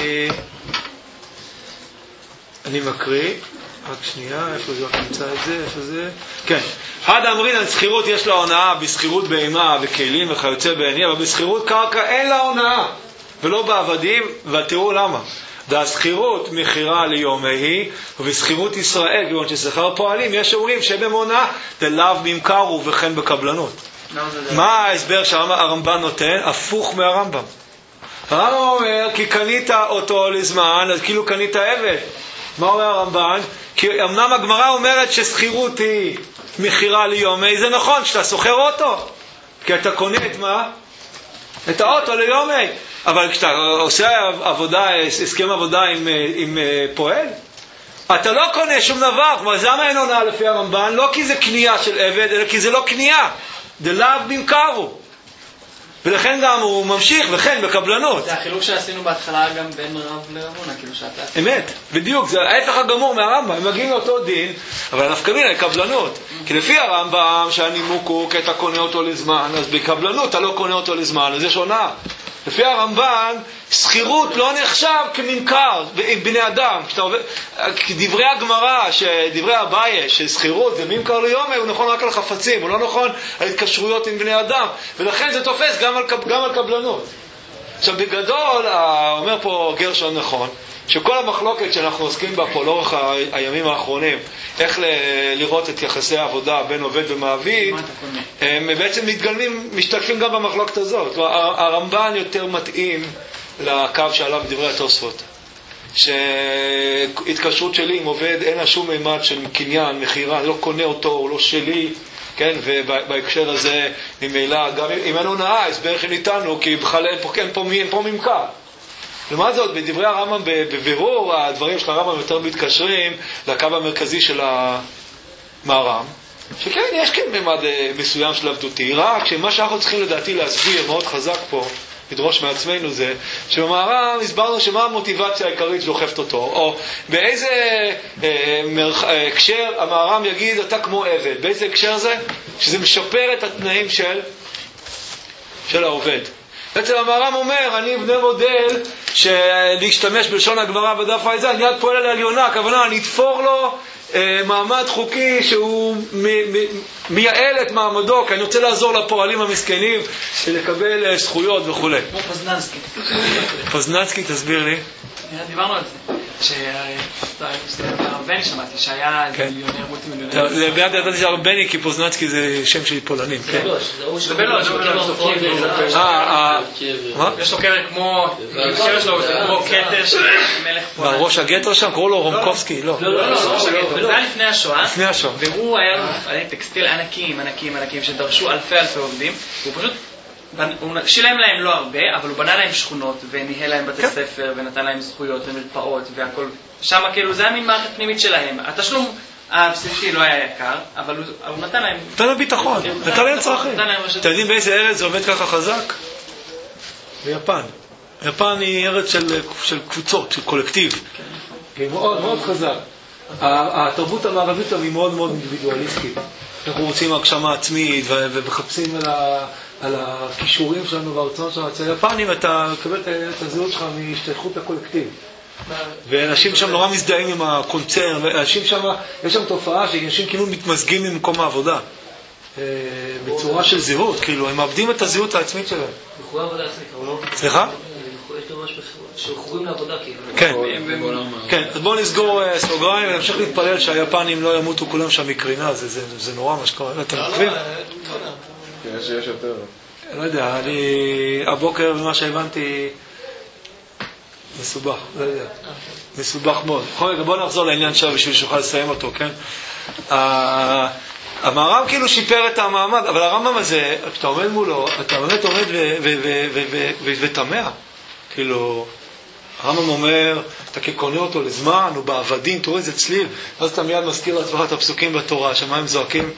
אני מקריא, רק שנייה, איפה זה נמצא את זה, איפה זה? כן. עד אמרין על שכירות יש לה הונאה, בסחירות בהמה וכלים וכיוצא בעני, אבל בסחירות קרקע אין לה הונאה, ולא בעבדים, ותראו למה. והסחירות מחירה ליומי היא, ובסחירות ישראל, כיוון ששכר פועלים, יש אומרים שבהם הונאה, דלאו ממכרו וכן בקבלנות. מה ההסבר שהרמב"ן נותן? הפוך מהרמב"ם. הרמב"ם אומר, כי קנית אותו לזמן, אז כאילו קנית עבד. מה אומר הרמב"ן? כי אמנם הגמרא אומרת שסחירות היא מחירה ליומי, זה נכון, שאתה סוחר אוטו. כי אתה קונה את מה? את האוטו ליומי. אבל כשאתה עושה הסכם עבודה עם פועל, אתה לא קונה שום דבר. כלומר, זה מה אין הונאה לפי הרמב"ן? לא כי זה קנייה של עבד, אלא כי זה לא קנייה. דלאו במכרו. ולכן גם הוא ממשיך, וכן בקבלנות. זה החילוק שעשינו בהתחלה גם בין רב לרבונה, כאילו שאתה... אמת, בדיוק, זה ההפך הגמור מהרמב"ם, הם מגיעים לאותו דין, אבל נפקא מינה קבלנות. כי לפי הרמב"ם שהנימוק הוא כי אתה קונה אותו לזמן, אז בקבלנות אתה לא קונה אותו לזמן, אז יש הונאה. לפי הרמב"ן, סחירות לא נחשב כממכר עם בני אדם. דברי הגמרא, דברי אביי, שסחירות זה ממכר ליומי, הוא נכון רק על חפצים, הוא לא נכון על התקשרויות עם בני אדם, ולכן זה תופס גם על קבלנות. עכשיו בגדול, אומר פה גרשון נכון, שכל המחלוקת שאנחנו עוסקים בה פה לאורך הימים האחרונים, איך לראות את יחסי העבודה בין עובד ומעביד, הם בעצם משתקפים גם במחלוקת הזאת. הרמב"ן יותר מתאים לקו שעליו דברי התוספות, שהתקשרות שלי עם עובד אין לה שום מימד של קניין, מחירה, אני לא קונה אותו, הוא לא שלי, כן? ובהקשר הזה ממילא גם אם אין הונאה, הסבר שניתנו, כי בכלל אין פה ממכר. לעומת זאת, בדברי הרמב"ם, בבירור, הדברים של הרמב"ם יותר מתקשרים לקו המרכזי של המהר"ם, שכן, יש כן ממד מסוים של עבדותי, רק שמה שאנחנו צריכים לדעתי להסביר מאוד חזק פה, לדרוש מעצמנו זה, שבמהר"ם הסברנו שמה המוטיבציה העיקרית שדוחפת אותו, או באיזה הקשר המהר"ם יגיד אתה כמו עבד, באיזה הקשר זה? שזה משפר את התנאים של העובד. בעצם המהר"ם אומר, אני אבנה מודל שלהשתמש בלשון הגמרא בדף הזה, אני יד פועל על העליונה, הכוונה, אני אתפור לו מעמד חוקי שהוא מייעל את מעמדו, כי אני רוצה לעזור לפועלים המסכנים לקבל זכויות וכו'. כמו פוזננסקי. פוזננסקי, תסביר לי. דיברנו על זה, שהרבני שמעתי, שהיה מיליונר מולטי מיליונר. זה ביד ידעתי שהרבני, כי פוזננסקי זה שם של פולנים. זה בלוש, יש לו קבר כמו, יש לו כמו כתר של מלך פולני. ראש הגטר שם, קראו לו רומקובסקי, לא. לא, ראש הגטר, זה היה לפני השואה. לפני השואה. והוא היה טקסטיל ענקים, שדרשו אלפי עובדים, והוא פשוט הוא שילם להם לא הרבה, אבל הוא בנה להם שכונות וניהל להם בתי ספר ונתן להם זכויות ומרפאות והכל. שם כאילו זה היה מין מערכת פנימית שלהם. התשלום הבסיסי לא היה יקר, אבל הוא נתן להם... נתן להם ביטחון, נתן להם צרכים. אתם יודעים באיזה ארץ זה עובד ככה חזק? ביפן. יפן היא ארץ של קבוצות, של קולקטיב. היא מאוד מאוד חזק. התרבות המערבית היא מאוד מאוד אינדיבידואליסטית. אנחנו רוצים הגשמה עצמית ומחפשים על הכישורים שלנו והרצונות שלנו. אצל היפנים אתה מקבל את הזהות שלך מהשתייכות לקולקטיב. ואנשים שם נורא מזדהים עם הקונצרן, ואנשים שם, יש שם תופעה שאנשים כאילו מתמזגים ממקום העבודה. בצורה של זהות, כאילו, הם מאבדים את הזהות העצמית שלהם. בחורי עבודה עצמית, אבל לא... סליחה? יש ממש שחורים לעבודה, כאילו. כן, כן, אז בואו נסגור סוגריים ונמשיך להתפלל שהיפנים לא ימותו כולם שם מקרינה, זה נורא מה שקורה. אתם עוקבים? כן, שיש יותר. לא יודע, אני הבוקר במה שהבנתי מסובך, לא יודע, מסובך מאוד. בואו נחזור לעניין שם בשביל שיוכל לסיים אותו, כן? המהר"ם כאילו שיפר את המעמד, אבל הרמב"ם הזה, כשאתה עומד מולו, אתה באמת עומד ותמה. כאילו, הרמב"ם אומר, אתה כקונה אותו לזמן, הוא בעבדים, תראו איזה צליל, אז אתה מיד מזכיר לעצמך את הפסוקים בתורה, שמה הם זועקים?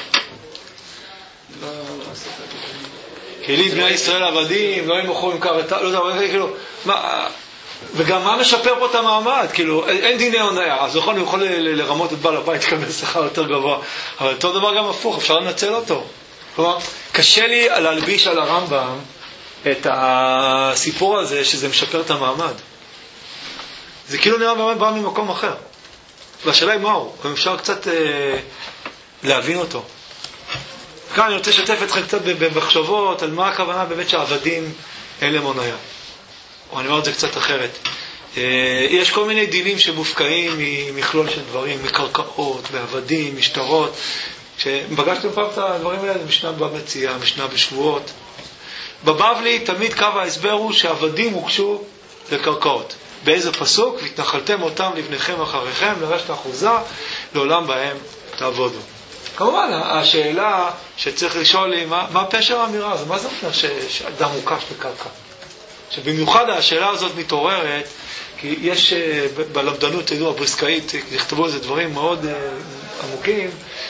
כי לי בני ישראל עבדים, לא ימוכו עם קרתה, לא יודע, כאילו, וגם מה משפר פה את המעמד? כאילו, אין דיני הונאה, אז נכון, הוא יכול לרמות את בעל הבית, לקבל שכר יותר גבוה, אבל אותו דבר גם הפוך, אפשר לנצל אותו. כלומר, קשה לי להלביש על הרמב"ם את הסיפור הזה שזה משפר את המעמד. זה כאילו נראה באמת בא ממקום אחר. והשאלה היא מהו, ואפשר קצת להבין אותו. כאן אני רוצה לשתף אתכם קצת במחשבות על מה הכוונה באמת שהעבדים אין להם הונאה. או אני אומר את זה קצת אחרת. יש כל מיני דינים שמופקעים ממכלול של דברים, מקרקעות, מעבדים, משטרות. כשפגשתם פעם את הדברים האלה, משנה במציאה, משנה בשבועות. בבבלי תמיד קו ההסבר הוא שעבדים הוקשו לקרקעות. באיזה פסוק? והתנחלתם אותם לבניכם אחריכם, לרשת אחוזה, לעולם בהם תעבודו. כמובן, השאלה שצריך לשאול היא, מה פשר האמירה הזו? מה זה אומר שאדם הוקש לקרקע? שבמיוחד השאלה הזאת מתעוררת, כי יש בלמדנות, תדעו, הבריסקאית, נכתבו איזה דברים מאוד עמוקים,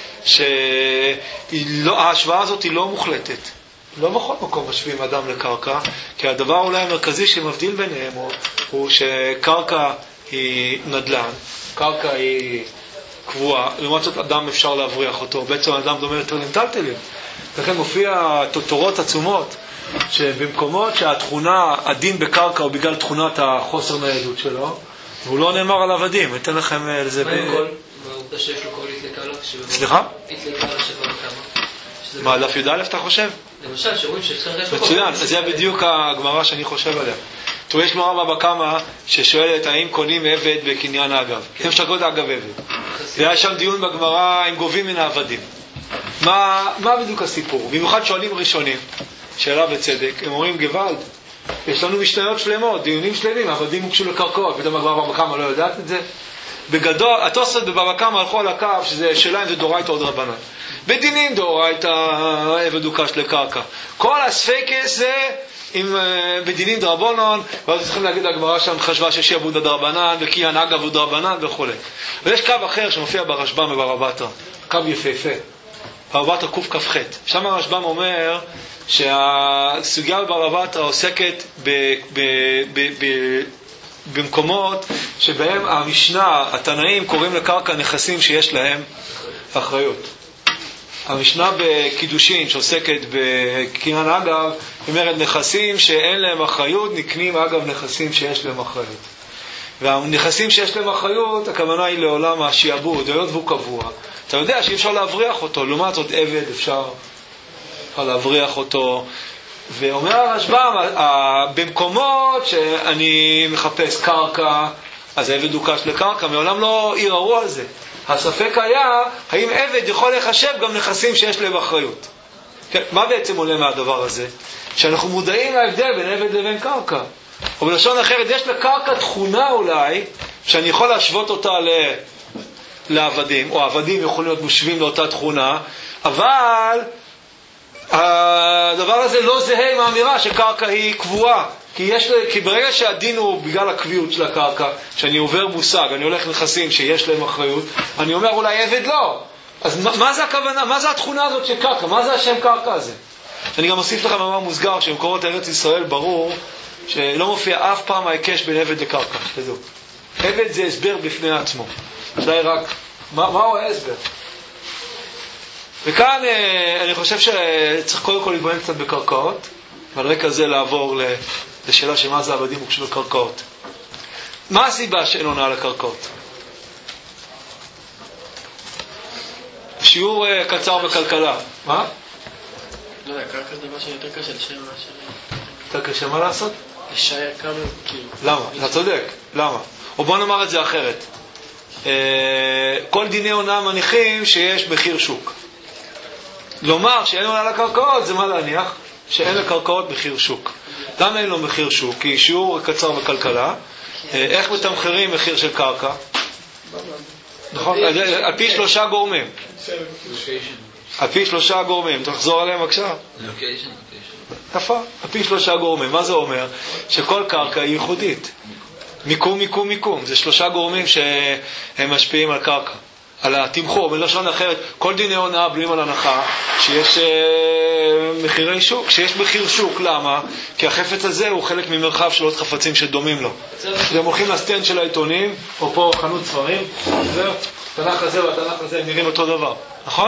שההשוואה הזאת היא לא מוחלטת. לא בכל מקום משווים אדם לקרקע, כי הדבר אולי המרכזי שמבדיל ביניהם הוא שקרקע היא נדל"ן, קרקע היא קבועה, לעומת זאת אדם אפשר להבריח אותו, בעצם אדם דומה יותר למטלטלים. לכן מופיע תורות עצומות, שבמקומות שהתכונה, הדין בקרקע הוא בגלל תכונת החוסר ניידות שלו, והוא לא נאמר על עבדים, אתן לכם לזה... מה עם כל? העובדה שיש לו כל התלקלה? סליחה? התלקלה שבא בכמה? מה, דף י"א אתה חושב? למשל, שרואים שצריך יש לו כל... מצוין, אז זה בדיוק הגמרא שאני חושב עליה. תראו, יש גמרא בבא קמא ששואלת האם קונים עבד בקניין האגב. אם אפשר לקרוא את האגב עבד. והיה שם דיון בגמרא אם גובים מן העבדים. מה בדיוק הסיפור? במיוחד שואלים ראשונים, שאלה בצדק, הם אומרים גוואלד, יש לנו משניות שלמות, דיונים שלמים, עבדים הוקשו לקרקעות, פתאום הגמרא בבא קמא לא יודעת את זה. בגדול, התוספות בבבא קמא הלכו על הקו, שזה שאלה אם זה דאורייתא או דרבנן. בדינים דאורייתא עבד הוקש לקרקע. כל הספקס זה עם בדינים דרבנן, ואז צריכים להגיד הגמרא שם חשבה ששעבוד דרבנן וקניין אגב הוא דרבנן וכו'. ויש קו אחר שמופיע ברשב"ם ובבא בתרא, קו יפהפה. בבא בתרא קכ"ח. שם הרשב"ם אומר שהסוגיה בבא בתרא עוסקת במקומות שבהם המשנה, התנאים קוראים לקרקע נכסים שיש להם אחריות. המשנה בקידושין שעוסקת בקניין אגב, אומרת נכסים שאין להם אחריות נקנים אגב נכסים שיש להם אחריות. והנכסים שיש להם אחריות, הכוונה היא לעולם השיעבוד, היות והוא קבוע. אתה יודע שאי אפשר להבריח אותו, לעומת זאת עבד אפשר להבריח אותו. ואומר הרשב"ם, במקומות שאני מחפש קרקע, אז העבד הוא קש לקרקע, מעולם לא ערערו על זה. הספק היה, האם עבד יכול לחשב גם נכסים שיש להם אחריות. כן, מה בעצם עולה מהדבר הזה? שאנחנו מודעים להבדל בין עבד לבין קרקע. או בלשון אחרת, יש לקרקע תכונה אולי, שאני יכול להשוות אותה לעבדים, או העבדים יכולים להיות מושבים לאותה תכונה, אבל הדבר הזה לא זהה עם האמירה שקרקע היא קבועה. כי ברגע שהדין הוא בגלל הקביעות של הקרקע, שאני עובר מושג, אני הולך נכסים שיש להם אחריות, אני אומר אולי עבד לא. אז מה זה הכוונה? מה זה התכונה הזאת של קרקע? מה זה השם קרקע הזה? אני גם אוסיף לכם מאמר מוסגר שבמקורות ארץ ישראל ברור שלא מופיע אף פעם ההיקש בין עבד לקרקע. תדעו. עבד זה הסבר בפני עצמו. זה רק, מהו ההסבר? וכאן אני חושב שצריך קודם כל להתבונן קצת בקרקעות, ועל רקע זה לעבור לשאלה שמה זה עבדים וקשור לקרקעות. מה הסיבה שאין עונה על הקרקעות? שיעור קצר בכלכלה. מה? לא יודע, קרקע זה דבר שיותר קשה לשאר מאשר... יותר קשה מה לעשות? לשאר כמה כאילו... למה? אתה צודק. למה? או בוא נאמר את זה אחרת. כל דיני עונה מניחים שיש מחיר שוק. לומר שאין עונה על הקרקעות זה מה להניח? שאין לקרקעות מחיר שוק. למה אין לו מחיר שוק? כי שיעור קצר בכלכלה. איך מתמחרים מחיר של קרקע? נכון? על פי 3 גורמים. על פי 3 גורמים. תחזור עליהם בבקשה. יפה. על פי 3 גורמים. מה זה אומר? שכל קרקע היא ייחודית. מיקום, מיקום, מיקום. זה 3 גורמים שהם משפיעים על קרקע. על התמחור, בלשון אחרת, כל דיני הונאה בנויים על הנחה שיש מחירי שוק, שיש מחיר שוק. למה? כי החפץ הזה הוא חלק ממרחב של עוד חפצים שדומים לו. הם הולכים לסטנד של העיתונים, או פה חנות ספרים, זהו, התנ"ך הזה והתנ"ך הזה הם נראים אותו דבר, נכון?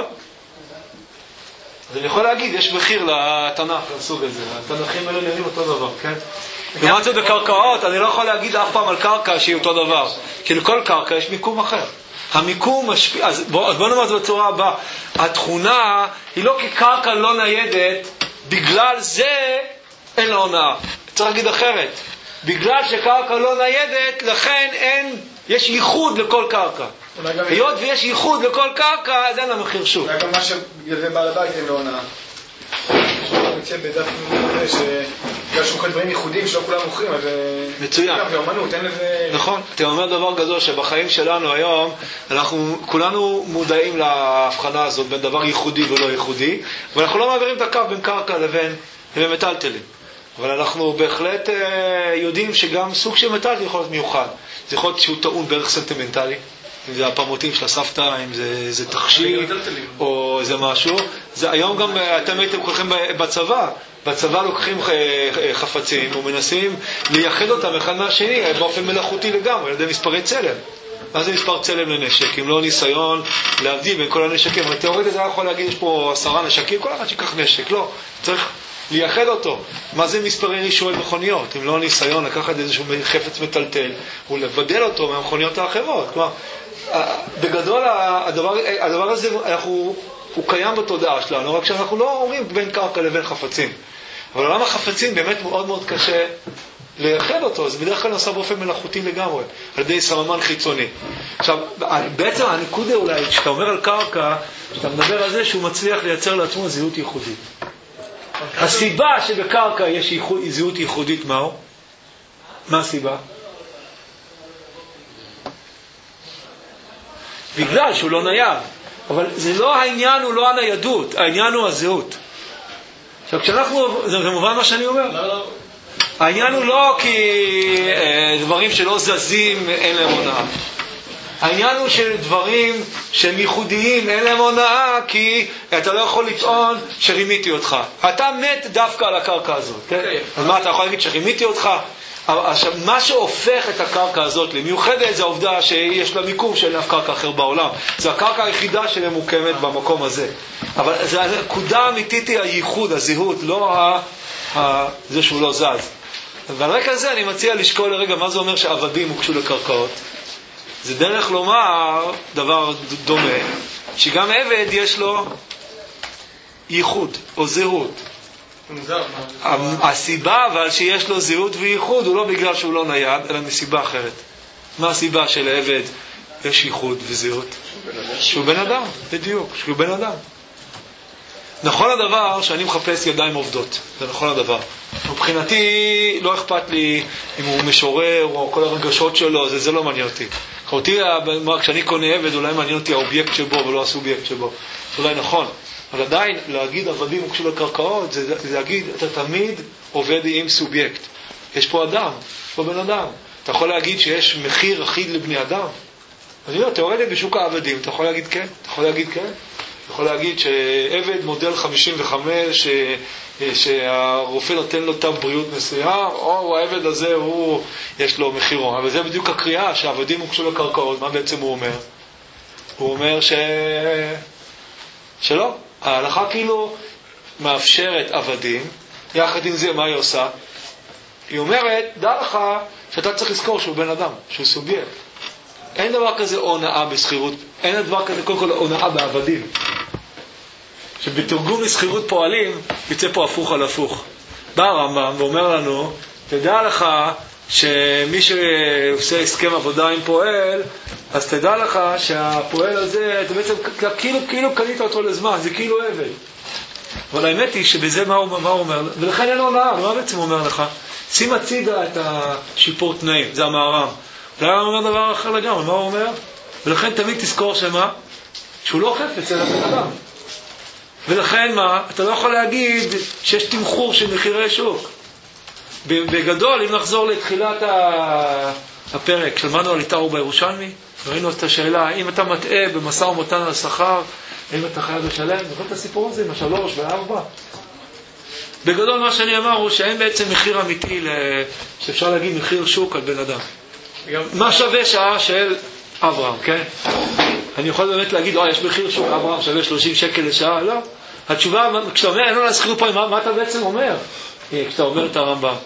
אז אני יכול להגיד, יש מחיר לתנ"ך, לסוג הזה, התנ"כים האלה נראים אותו דבר, כן? לעומת זאת בקרקעות, אני לא יכול להגיד אף פעם על קרקע שהיא אותו דבר, כי לכל קרקע יש מיקום אחר. המיקום משפיע, אז בוא נאמר את זה בצורה הבאה, התכונה היא לא כי קרקע לא ניידת, בגלל זה אין לה הונאה. צריך להגיד אחרת, בגלל שקרקע לא ניידת, לכן יש ייחוד לכל קרקע. היות ויש ייחוד לכל קרקע, אז אין לה מחיר שוק. אולי גם מה שבגלל בעל הבית אין לו הונאה. מציע בדף מזה שבגלל שהוא דברים ייחודיים שלא כולם מוכרים, אז מצוין. גם באמנות, אין לזה... נכון, אתה אומר דבר גדול שבחיים שלנו היום, אנחנו כולנו מודעים להבחנה הזאת בין דבר ייחודי ולא ייחודי, ואנחנו לא מעבירים את הקו בין קרקע לבין מטלטלים. אבל אנחנו בהחלט יודעים שגם סוג של מטלטל יכול להיות מיוחד. זה יכול להיות שהוא טעון בערך סנטימנטלי, אם זה הפרמוטים של הסבתא, אם זה תכשיר או זה משהו. זה היום גם אתם הייתם כולכם בצבא. בצבא לוקחים חפצים ומנסים לייחד אותם אחד מהשני באופן מלאכותי לגמרי, על ידי מספרי צלם. מה זה מספר צלם לנשק? אם לא ניסיון להבדיל בין כל הנשקים. התיאורטית זה יכול להגיד, יש פה 10 נשקים, כל אחד שיקח נשק. לא, צריך לייחד אותו. מה זה מספרי רישוי מכוניות? אם לא ניסיון לקחת איזשהו חפץ מטלטל ולבדל אותו מהמכוניות האחרות. כלומר, בגדול הדבר הזה הוא קיים בתודעה שלנו, רק שאנחנו לא אומרים בין קרקע לבין חפצים. אבל עולם החפצים באמת מאוד מאוד קשה לייחד אותו, זה בדרך כלל נעשה באופן מלאכותי לגמרי, על ידי סממן חיצוני. עכשיו, בעצם הנקודה אולי, כשאתה אומר על קרקע, כשאתה מדבר על זה שהוא מצליח לייצר לעצמו זהות ייחודית. הסיבה שבקרקע יש זהות ייחודית, מהו? מה הסיבה? בגלל שהוא לא נייד. אבל זה לא העניין, הוא לא הניידות, העניין הוא הזהות. עכשיו, כשאנחנו, זה מובן מה שאני אומר? לא. העניין הוא לא כי דברים שלא זזים אין להם הונאה. העניין הוא של דברים שהם ייחודיים, אין להם הונאה, כי אתה לא יכול לטעון שרימיתי אותך. אתה מת דווקא על הקרקע הזאת, כן? אז מה, אתה יכול להגיד שרימיתי אותך? עכשיו, מה שהופך את הקרקע הזאת למיוחדת זה העובדה שיש לה מיקום שאין אף קרקע אחר בעולם. זו הקרקע היחידה שממוקמת במקום הזה. אבל הנקודה האמיתית היא הייחוד, הזהות, לא זה שהוא לא זז. ועל רקע זה אני מציע לשקול לרגע מה זה אומר שעבדים הוקשו לקרקעות. זה דרך לומר דבר דומה, שגם עבד יש לו ייחוד או זהות. הסיבה אבל שיש לו זהות וייחוד הוא לא בגלל שהוא לא נייד, אלא מסיבה אחרת. מה הסיבה של העבד יש ייחוד וזהות? שהוא בן אדם, בדיוק, שהוא בן אדם. נכון הדבר שאני מחפש ידיים עובדות, זה נכון הדבר. מבחינתי לא אכפת לי אם הוא משורר או כל הרגשות שלו, זה לא מעניין אותי. כשאני קונה עבד אולי מעניין אותי האובייקט שבו ולא הסובייקט שבו. אולי נכון, אבל עדיין להגיד עבדים הוקשו לקרקעות זה להגיד אתה תמיד עובד עם סובייקט. יש פה אדם, יש פה בן אדם. אתה יכול להגיד שיש מחיר אחיד לבני אדם? אני אומר, תיאורטית בשוק העבדים, אתה יכול להגיד כן? אתה יכול להגיד כן? אתה יכול להגיד שעבד מודל 55 שהרופא נותן לו תו בריאות מסוים, או העבד הזה יש לו מחירו. אבל זה בדיוק הקריאה שהעבדים הוקשו לקרקעות. מה בעצם הוא אומר? הוא אומר שלא. ההלכה כאילו מאפשרת עבדים, יחד עם זה מה היא עושה? היא אומרת, דע לך שאתה צריך לזכור שהוא בן אדם, שהוא סובייקט. אין דבר כזה הונאה בסחירות, אין דבר כזה קודם כל הונאה בעבדים. שבתרגום לסחירות פועלים יצא פה הפוך על הפוך. בא הרמב"ם ואומר לנו, תדע לך שמי שעושה הסכם עבודה עם פועל, אז תדע לך שהפועל הזה, אתה בעצם כאילו קנית אותו לזמן, זה כאילו עבד. אבל האמת היא שבזה מה הוא אומר? ולכן אין הונאה, מה בעצם הוא אומר לך? שים הצידה את השיפור תנאים, זה המערם. אולי הוא אומר דבר אחר לגמרי, מה הוא אומר? ולכן תמיד תזכור שמה? שהוא לא חפץ אלא בן אדם. ולכן מה? אתה לא יכול להגיד שיש תמחור של מחירי שוק. בגדול, אם נחזור לתחילת הפרק, שלמדנו על איתרו בירושלמי, ראינו את השאלה, האם אתה מטעה במשא ומתן על שכר, האם אתה חייב לשלם? זוכר את הסיפור הזה עם 3 ו4? בגדול מה שאני אמר הוא שאין בעצם מחיר אמיתי, שאפשר להגיד מחיר שוק על בן אדם. מה שווה שעה של אברהם, כן? אני יכול באמת להגיד, יש מחיר שוק, אברהם שווה 30 שקל לשעה? לא. התשובה, כשאתה אומר, אין לו להזכיר פה, מה אתה בעצם אומר? כשאתה אומר את הרמב"ם.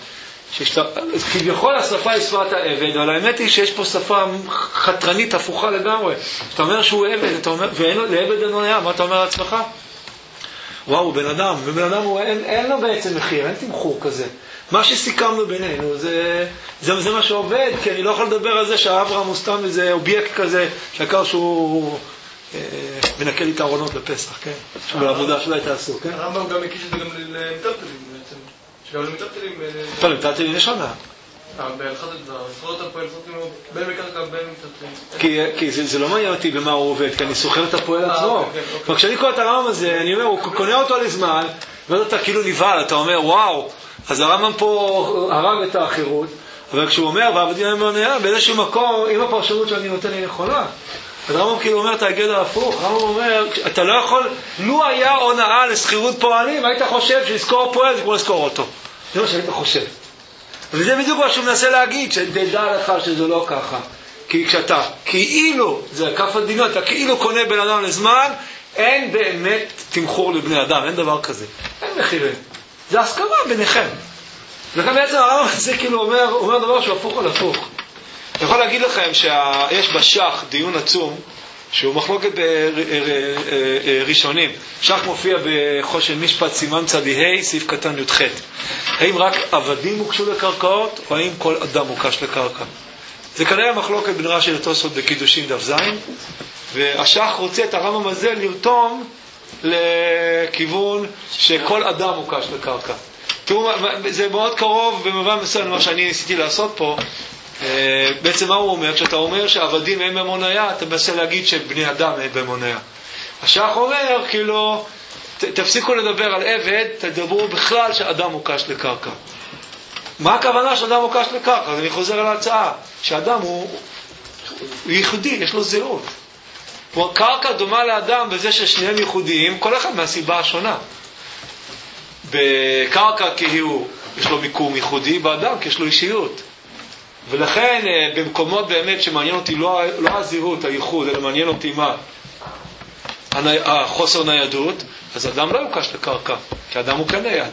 כביכול השפה היא שפת העבד, אבל האמת היא שיש פה שפה חתרנית הפוכה לגמרי. כשאתה אומר שהוא עבד, אתה אומר, לעבד אין הונאה, מה אתה אומר לעצמך? וואו, הוא בן אדם, ובן אדם אין לו בעצם מחיר, אין תמחור כזה. מה שסיכמנו בינינו זה מה שעובד, כי אני לא יכול לדבר על זה שהאברהם הוא סתם איזה אובייקט כזה, שהעיקר שהוא מנקה לי את הארונות בפסח, כן? שבעבודה שלה תעשו, כן? הרמב"ם גם הקיש את זה גם למטלטלים בעצם. שגם למטלטלים... טוב, למטלטלים יש עונה. בהלכת הדבר, זכויות הפועל, בין בקרקע, בין מטלטלים. כי זה לא מעניין אותי במה הוא עובד, כי אני סוחר את הפועל עצמו. וכשאני קורא את הרמב"ם הזה, אני אומר, הוא קונה אותו לזמן, ואז אתה כאילו נבהל, אתה אומר, וואו, אז הרמב"ם פה הרג את האחירות, אבל כשהוא אומר, ועבדים הם הונאה, באיזשהו מקום, אם הפרשנות שאני נותן היא נכונה, אז הרמב"ם כאילו אומר את הגדר ההפוך, הרמב"ם אומר, אתה לא יכול, לו היה הונאה לסחירות פועלים, היית חושב שלזכור פועל זה כמו לזכור אותו. זה מה שהיית חושב. וזה בדיוק מה שהוא מנסה להגיד, שתדע לך שזה לא ככה. כי כשאתה כאילו, זה כף הדמיון, אתה כאילו קונה בן אדם לזמן, אין באמת תמחור לבני אדם, אין דבר כזה. אין מחירים. זה הסכמה ביניכם. לכן בעצם הרמב"ם הזה כאילו אומר דבר שהוא הפוך על הפוך. אני יכול להגיד לכם שיש בשח דיון עצום, שהוא מחלוקת ראשונים. שח מופיע בחושן משפט סימן צדיהי, סעיף קטן י"ח. האם רק עבדים הוקשו לקרקעות, או האם כל אדם הוקש לקרקע? זה כנראה מחלוקת בין רש"י לתוספות בקידושין דף ז, והשח רוצה את הרמב"ם הזה לרתום לכיוון שכל אדם הוקש לקרקע. תראו, זה מאוד קרוב במובן מסוים למה שאני ניסיתי לעשות פה. בעצם מה הוא אומר? כשאתה אומר שעבדים אין בהם הונאה, אתה מנסה להגיד שבני אדם אין בהם הונאה. השח אומר, כאילו, תפסיקו לדבר על עבד, תדברו בכלל שאדם הוקש לקרקע. מה הכוונה שאדם הוקש לקרקע? אז אני חוזר על ההצעה, שאדם הוא ייחודי, יש לו זהות. כלומר, קרקע דומה לאדם בזה ששניהם ייחודיים, כל אחד מהסיבה השונה. בקרקע כי יש לו מיקום ייחודי, באדם כי יש לו אישיות. ולכן במקומות באמת שמעניין אותי לא הזהות, הייחוד, אלא מעניין אותי מה? החוסר ניידות, אז אדם לא יוקש לקרקע, כי אדם הוא כן נייד.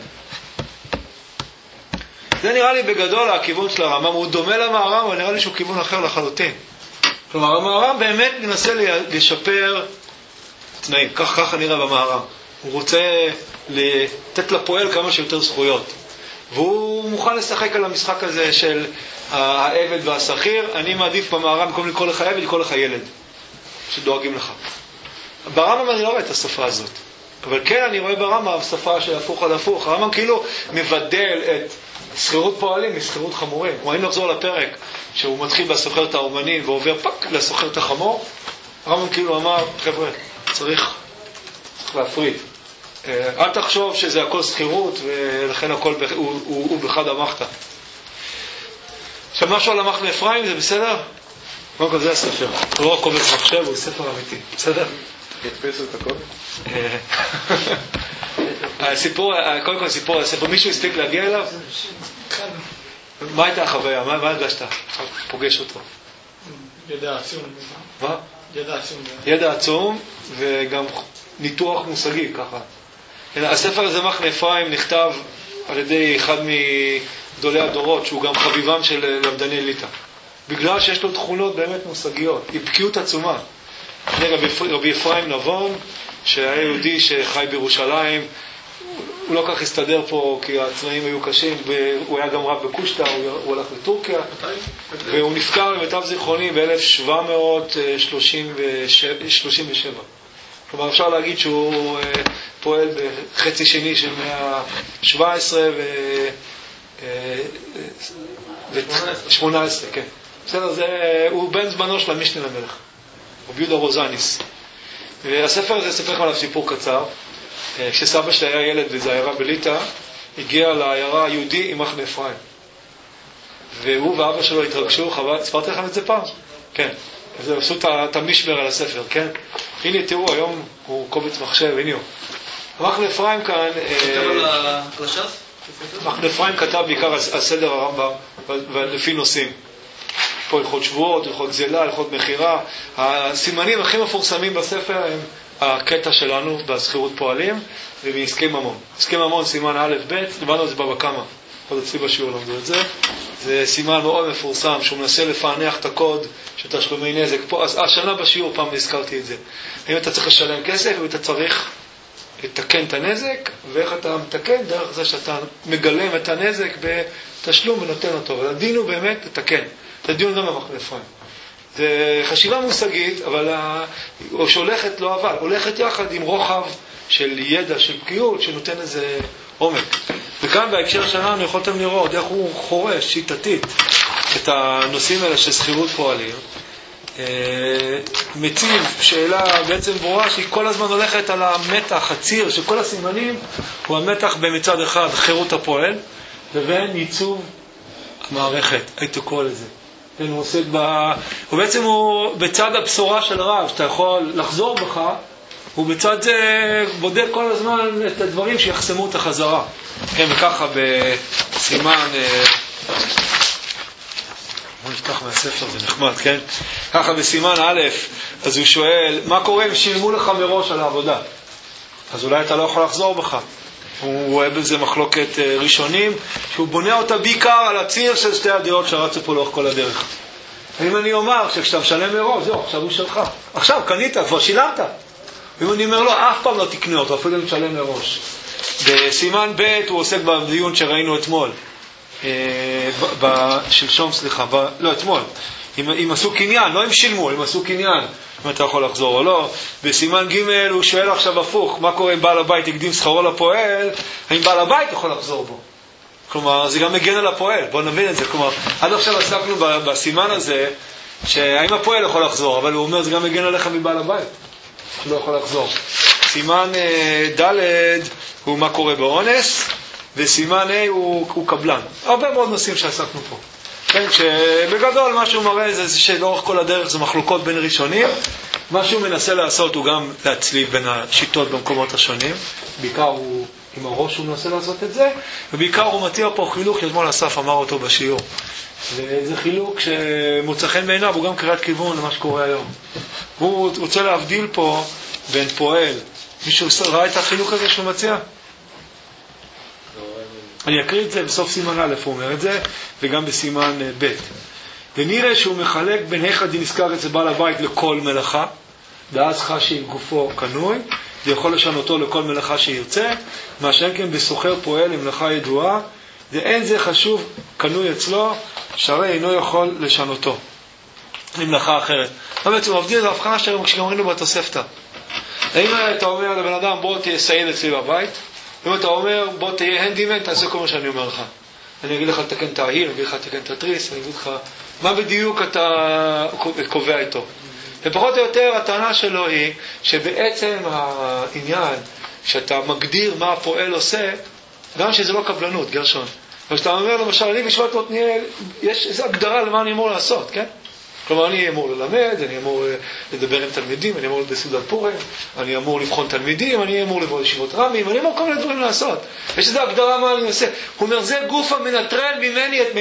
זה נראה לי בגדול הכיוון של הרמב"ם, הוא דומה למהר"ם, אבל נראה לי שהוא כיוון אחר לחלוטין. כלומר, המהר"ם באמת מנסה לשפר תנאים, ככה נראה במהר"ם. הוא רוצה לתת לפועל כמה שיותר זכויות. והוא מוכן לשחק על המשחק הזה של העבד והשכיר. אני מעדיף במהר"ם במקום לקרוא לך עבד, לקרוא לך ילד, שדואגים לך. ברמב"ם אני לא רואה את השפה הזאת. אבל כן, אני רואה ברמב"ם שפה של הפוך על הפוך. הרמב"ם כאילו מבדל את שכירות פועלים משכירות חמורים. אם נחזור לפרק שהוא מתחיל בסוחר את האומנים ועובר פק לסוחר את החמור, הרמב"ם כאילו אמר, חבר'ה, צריך להפריד. אל תחשוב שזה הכל שכירות ולכן הכל הוא בחד המחתה. עכשיו משהו על המחנה אפרים, זה בסדר? קודם כל זה הספר. לא רק קובץ מחשב, הוא ספר אמיתי. בסדר? יתפסו את הקובץ? קודם כל סיפור, הספר, מישהו הספיק להגיע אליו? מה הייתה החוויה? מה הרגשת? פוגש אותו. ידע עצום. מה? ידע עצום. ידע עצום וגם ניתוח מושגי ככה. הספר הזה מחנה אפרים נכתב על ידי אחד מגדולי הדורות, שהוא גם חביבם של למדני ליטא. בגלל שיש לו תכונות באמת מושגיות, היא בקיאות עצומה. רבי אפרים נבון, שהיה יהודי שחי בירושלים, הוא לא כך הסתדר פה כי הצנעים היו קשים, הוא היה גם רב בקושטא, הוא הלך לטורקיה, והוא נפטר למיטב זיכרוני ב-1737. כלומר אפשר להגיד שהוא פועל בחצי שני של מאה ה-17 ו-18, כן. בסדר, הוא בן זמנו של המשנה למלך, רבי יהודה רוזניס. והספר הזה ספר עליו סיפור קצר. כשסבא שלי היה ילד וזה עיירה בליטא, הגיע לעיירה היהודי עם מחנה אפרים. והוא ואבא שלו התרגשו, ספרתי לכם את זה פעם? כן. אז עשו את המשמר על הספר, כן? הנה תראו, היום הוא קובץ מחשב, הנה הוא. מחנה אפרים כאן... כתב על הש"ס? מחנה אפרים כתב בעיקר על סדר הרמב"ם ולפי נושאים. פה הלכות שבועות, הלכות גזלה, הלכות מחירה. הסימנים הכי מפורסמים בספר הם הקטע שלנו בשכירות פועלים ובעסקי ממון. עסקי ממון סימן א' ב', דיברנו על זה בבא קמא, עוד אצלי בשיעור למדו את זה. זה סימן מאוד מפורסם שהוא מנסה לפענח את הקוד של תשלומי נזק. פה, אז השנה בשיעור פעם הזכרתי את זה. האם אתה צריך לשלם כסף ואתה צריך לתקן את הנזק, ואיך אתה מתקן דרך זה שאתה מגלם את הנזק בתשלום ונותן אותו. והדין הוא באמת לתקן. זה דיון גם במחנה אפרים. זה חשיבה מושגית, אבל שהולכת לא אבל, הולכת יחד עם רוחב של ידע, של בקיאות, שנותן איזה עומק. וכאן בהקשר שלנו יכולתם לראות איך הוא חורש שיטתית את הנושאים האלה של שכירות פועלים. מציב שאלה בעצם ברורה שהיא כל הזמן הולכת על המתח, הציר של כל הסימנים, הוא המתח במצד אחד חירות הפועל, לבין ייצוב המערכת, הייתי קורא לזה. הוא עוסק הוא בעצם הוא בצד הבשורה של הרב, שאתה יכול לחזור בך, הוא בצד זה בודק כל הזמן את הדברים שיחסמו את החזרה. כן, וככה בסימן, בוא נפתח מהספר, זה נחמד, כן? ככה בסימן א', אז הוא שואל, מה קורה אם שילמו לך מראש על העבודה? אז אולי אתה לא יכול לחזור בך. הוא רואה בזה מחלוקת ראשונים, שהוא בונה אותה בעיקר על הציר של שתי הדעות שרצו פה לאורך כל הדרך. אם אני אומר שכשאתה משלם מראש, זהו, עכשיו הוא שלך. עכשיו קנית, כבר שילמת. ואם אני אומר לו, אף פעם לא תקנה אותו, אפילו משלם מראש. בסימן ב' הוא עוסק בדיון שראינו אתמול. שלשום, סליחה, לא אתמול. אם עשו קניין, לא אם שילמו, אם עשו קניין, אם אתה יכול לחזור או לא. בסימן ג' הוא שואל עכשיו הפוך, מה קורה אם בעל הבית יקדים שכרו לפועל, האם בעל הבית יכול לחזור בו? כלומר, זה גם מגן על הפועל, בואו נבין את זה. כלומר, עד עכשיו עסקנו בסימן הזה, שהאם הפועל יכול לחזור, אבל הוא אומר, זה גם מגן עליך מבעל הבית, שלא יכול לחזור. סימן ד' הוא מה קורה באונס, וסימן A הוא קבלן. הרבה מאוד נושאים שעסקנו פה. כן, שבגדול מה שהוא מראה זה שלאורך כל הדרך זה מחלוקות בין ראשונים. מה שהוא מנסה לעשות הוא גם להצליב בין השיטות במקומות השונים. בעיקר הוא, עם הראש הוא מנסה לעשות את זה, ובעיקר הוא מציע פה חילוק שאתמול אסף אמר אותו בשיעור. וזה חילוק שמוצא חן בעיניו, הוא גם קריאת כיוון למה שקורה היום. הוא רוצה להבדיל פה בין פועל. מישהו ראה את החילוק הזה שהוא מציע? אני אקריא את זה בסוף סימן א', הוא אומר את זה, וגם בסימן ב'. ונראה שהוא מחלק בין אחד דנזכר אצל בעל הבית לכל מלאכה, ואז חשי גופו קנוי, ויכול לשנותו לכל מלאכה שירצה, מה שאין כן בסוחר פועל למלאכה ידועה, ואין זה חשוב קנוי אצלו, שהרי אינו יכול לשנותו למלאכה אחרת. בעצם הוא מבדיל את ההבחנה שגם ראינו בתוספתא. אם אתה אומר לבן אדם בוא תהיה סייד אצלי בבית, אם אתה אומר בוא תהיה הנדימן, תעשה כל מה שאני אומר לך. אני אגיד לך לתקן את ההיר, אני אגיד לך לתקן את התריס, אני אגיד לך מה בדיוק אתה קובע איתו. ופחות או יותר הטענה שלו היא שבעצם העניין שאתה מגדיר מה הפועל עושה, גם שזה לא קבלנות, גרשון. וכשאתה אומר למשל, אני בשבט עתניאל, יש איזו הגדרה למה אני אמור לעשות, כן? כלומר, אני אמור ללמד, אני אמור לדבר עם תלמידים, אני אמור בסעודת פורים, אני אמור לבחון תלמידים, אני אמור לבוא לישיבות רמים, אני אמור כל מיני דברים לעשות. יש איזו הגדרה מה אני עושה. הוא אומר, זה גוף המנטרל ממני את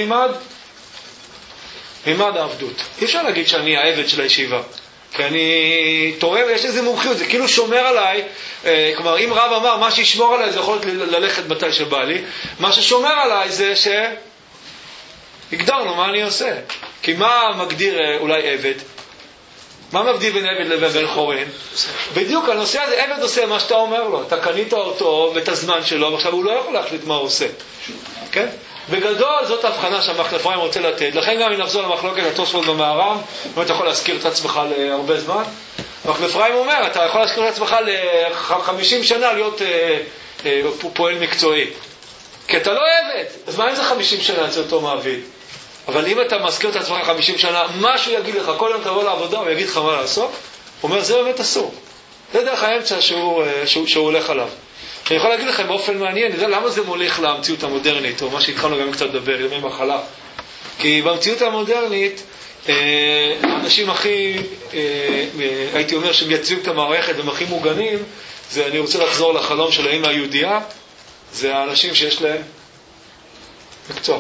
מימד העבדות. אי אפשר להגיד שאני העבד של הישיבה. כי אני תורם, יש איזה מומחיות, זה כאילו שומר עליי, כלומר, אם רב אמר, מה שישמור עליי זה יכול ללכת מתי שבא לי, מה ששומר עליי זה הגדרנו מה אני עושה. כי מה מגדיר אולי עבד? מה מבדיל בין עבד לבין בן חורין? בדיוק הנושא הזה, עבד עושה מה שאתה אומר לו, אתה קנית אותו ואת הזמן שלו, ועכשיו הוא לא יכול להחליט מה הוא עושה. כן? בגדול זאת ההבחנה שהמחלף אפרים רוצה לתת. לכן גם אם נחזור למחלוקת התוספות במערב, אם אתה יכול להזכיר את עצמך להרבה זמן, המחלף אפרים אומר, אתה יכול להזכיר את עצמך ל-50 שנה להיות פועל מקצועי. כי אתה לא עבד. אז מה אם זה 50 שנה אצל אותו מעביד? אבל אם אתה מזכיר את עצמך 50 שנה, משהו יגיד לך, כל יום תבוא לעבודה, הוא יגיד לך מה לעשות, הוא אומר, זה באמת אסור. זה דרך האמצע שהוא הולך עליו. אני יכול להגיד לכם באופן מעניין, אני יודע למה זה מוליך למציאות המודרנית, או מה שהתחלנו גם קצת לדבר, ימי מחלה. כי במציאות המודרנית, האנשים הכי, הייתי אומר, שמייצבים את המערכת והם הכי מוגנים, זה, אני רוצה לחזור לחלום של האמא היהודייה, זה האנשים שיש להם מקצוע.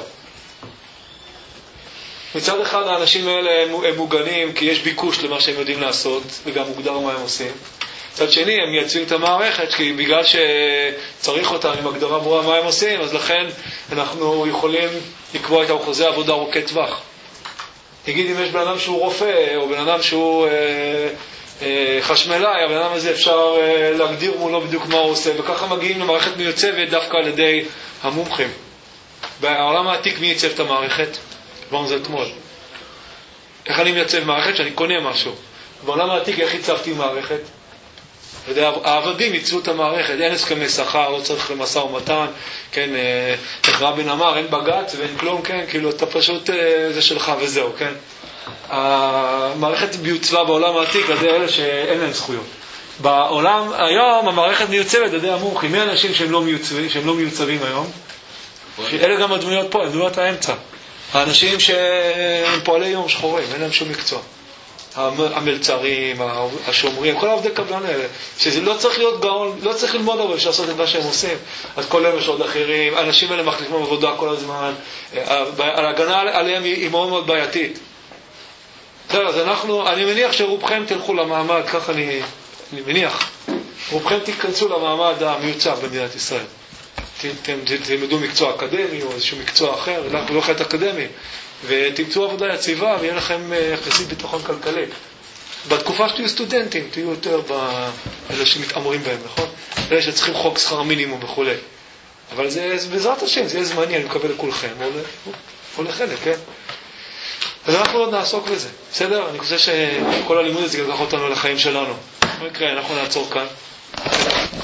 מצד אחד האנשים האלה הם מוגנים כי יש ביקוש למה שהם יודעים לעשות וגם מוגדר מה הם עושים. מצד שני הם מייצבים את המערכת כי בגלל שצריך אותם עם הגדרה ברורה מה הם עושים, אז לכן אנחנו יכולים לקבוע את חוזי עבודה ארוכי טווח. נגיד אם יש בן אדם שהוא רופא או בן אדם שהוא חשמלאי, הבן אדם הזה אפשר להגדיר מולו בדיוק מה הוא עושה, וככה מגיעים למערכת מיוצבת דווקא על ידי המומחים. בעולם העתיק מי ייצב את המערכת? כבר זה אתמול. איך אני מייצב מערכת? שאני קונה משהו. בעולם העתיק איך ייצבתי מערכת? העבדים ייצבו את המערכת, אין הסכמי שכר, לא צריך למשא ומתן, כן, איך רבין אמר, אין בג"ץ ואין כלום, כן, כאילו אתה פשוט זה שלך וזהו, כן. המערכת מיוצבה בעולם העתיק על ידי אלה שאין להם זכויות. בעולם היום המערכת מיוצבת על ידי המומחים. מי האנשים שהם לא מיוצבים היום? אלה גם הדמויות פה, הדמויות האמצע. האנשים שהם פועלי יום שחורים, אין להם שום מקצוע. המלצרים, השומרים, כל העובדי קבלן האלה, שזה לא צריך להיות גאון, לא צריך ללמוד הרבה לעשות את מה שהם עושים. אז כל היום יש עוד אחרים, האנשים האלה מחליפים עבודה כל הזמן, ההגנה עליהם היא מאוד מאוד בעייתית. אז אני מניח שרובכם תלכו למעמד, כך אני מניח, רובכם תיכנסו למעמד המיוצב במדינת ישראל. תלמדו מקצוע אקדמי או איזשהו מקצוע אחר, לא חלק אקדמי, ותמצאו עבודה יציבה ויהיה לכם יחסית ביטחון כלכלי. בתקופה שתהיו סטודנטים, תהיו יותר באלה שמתאמרים בהם, נכון? אלה שצריכים חוק שכר מינימום וכו'. אבל זה בעזרת השם, זה יהיה זמני, אני מקבל לכולכם, או לחלק, כן? אז אנחנו עוד נעסוק בזה, בסדר? אני חושב שכל הלימוד הזה יקח אותנו לחיים שלנו. מה יקרה? אנחנו נעצור כאן.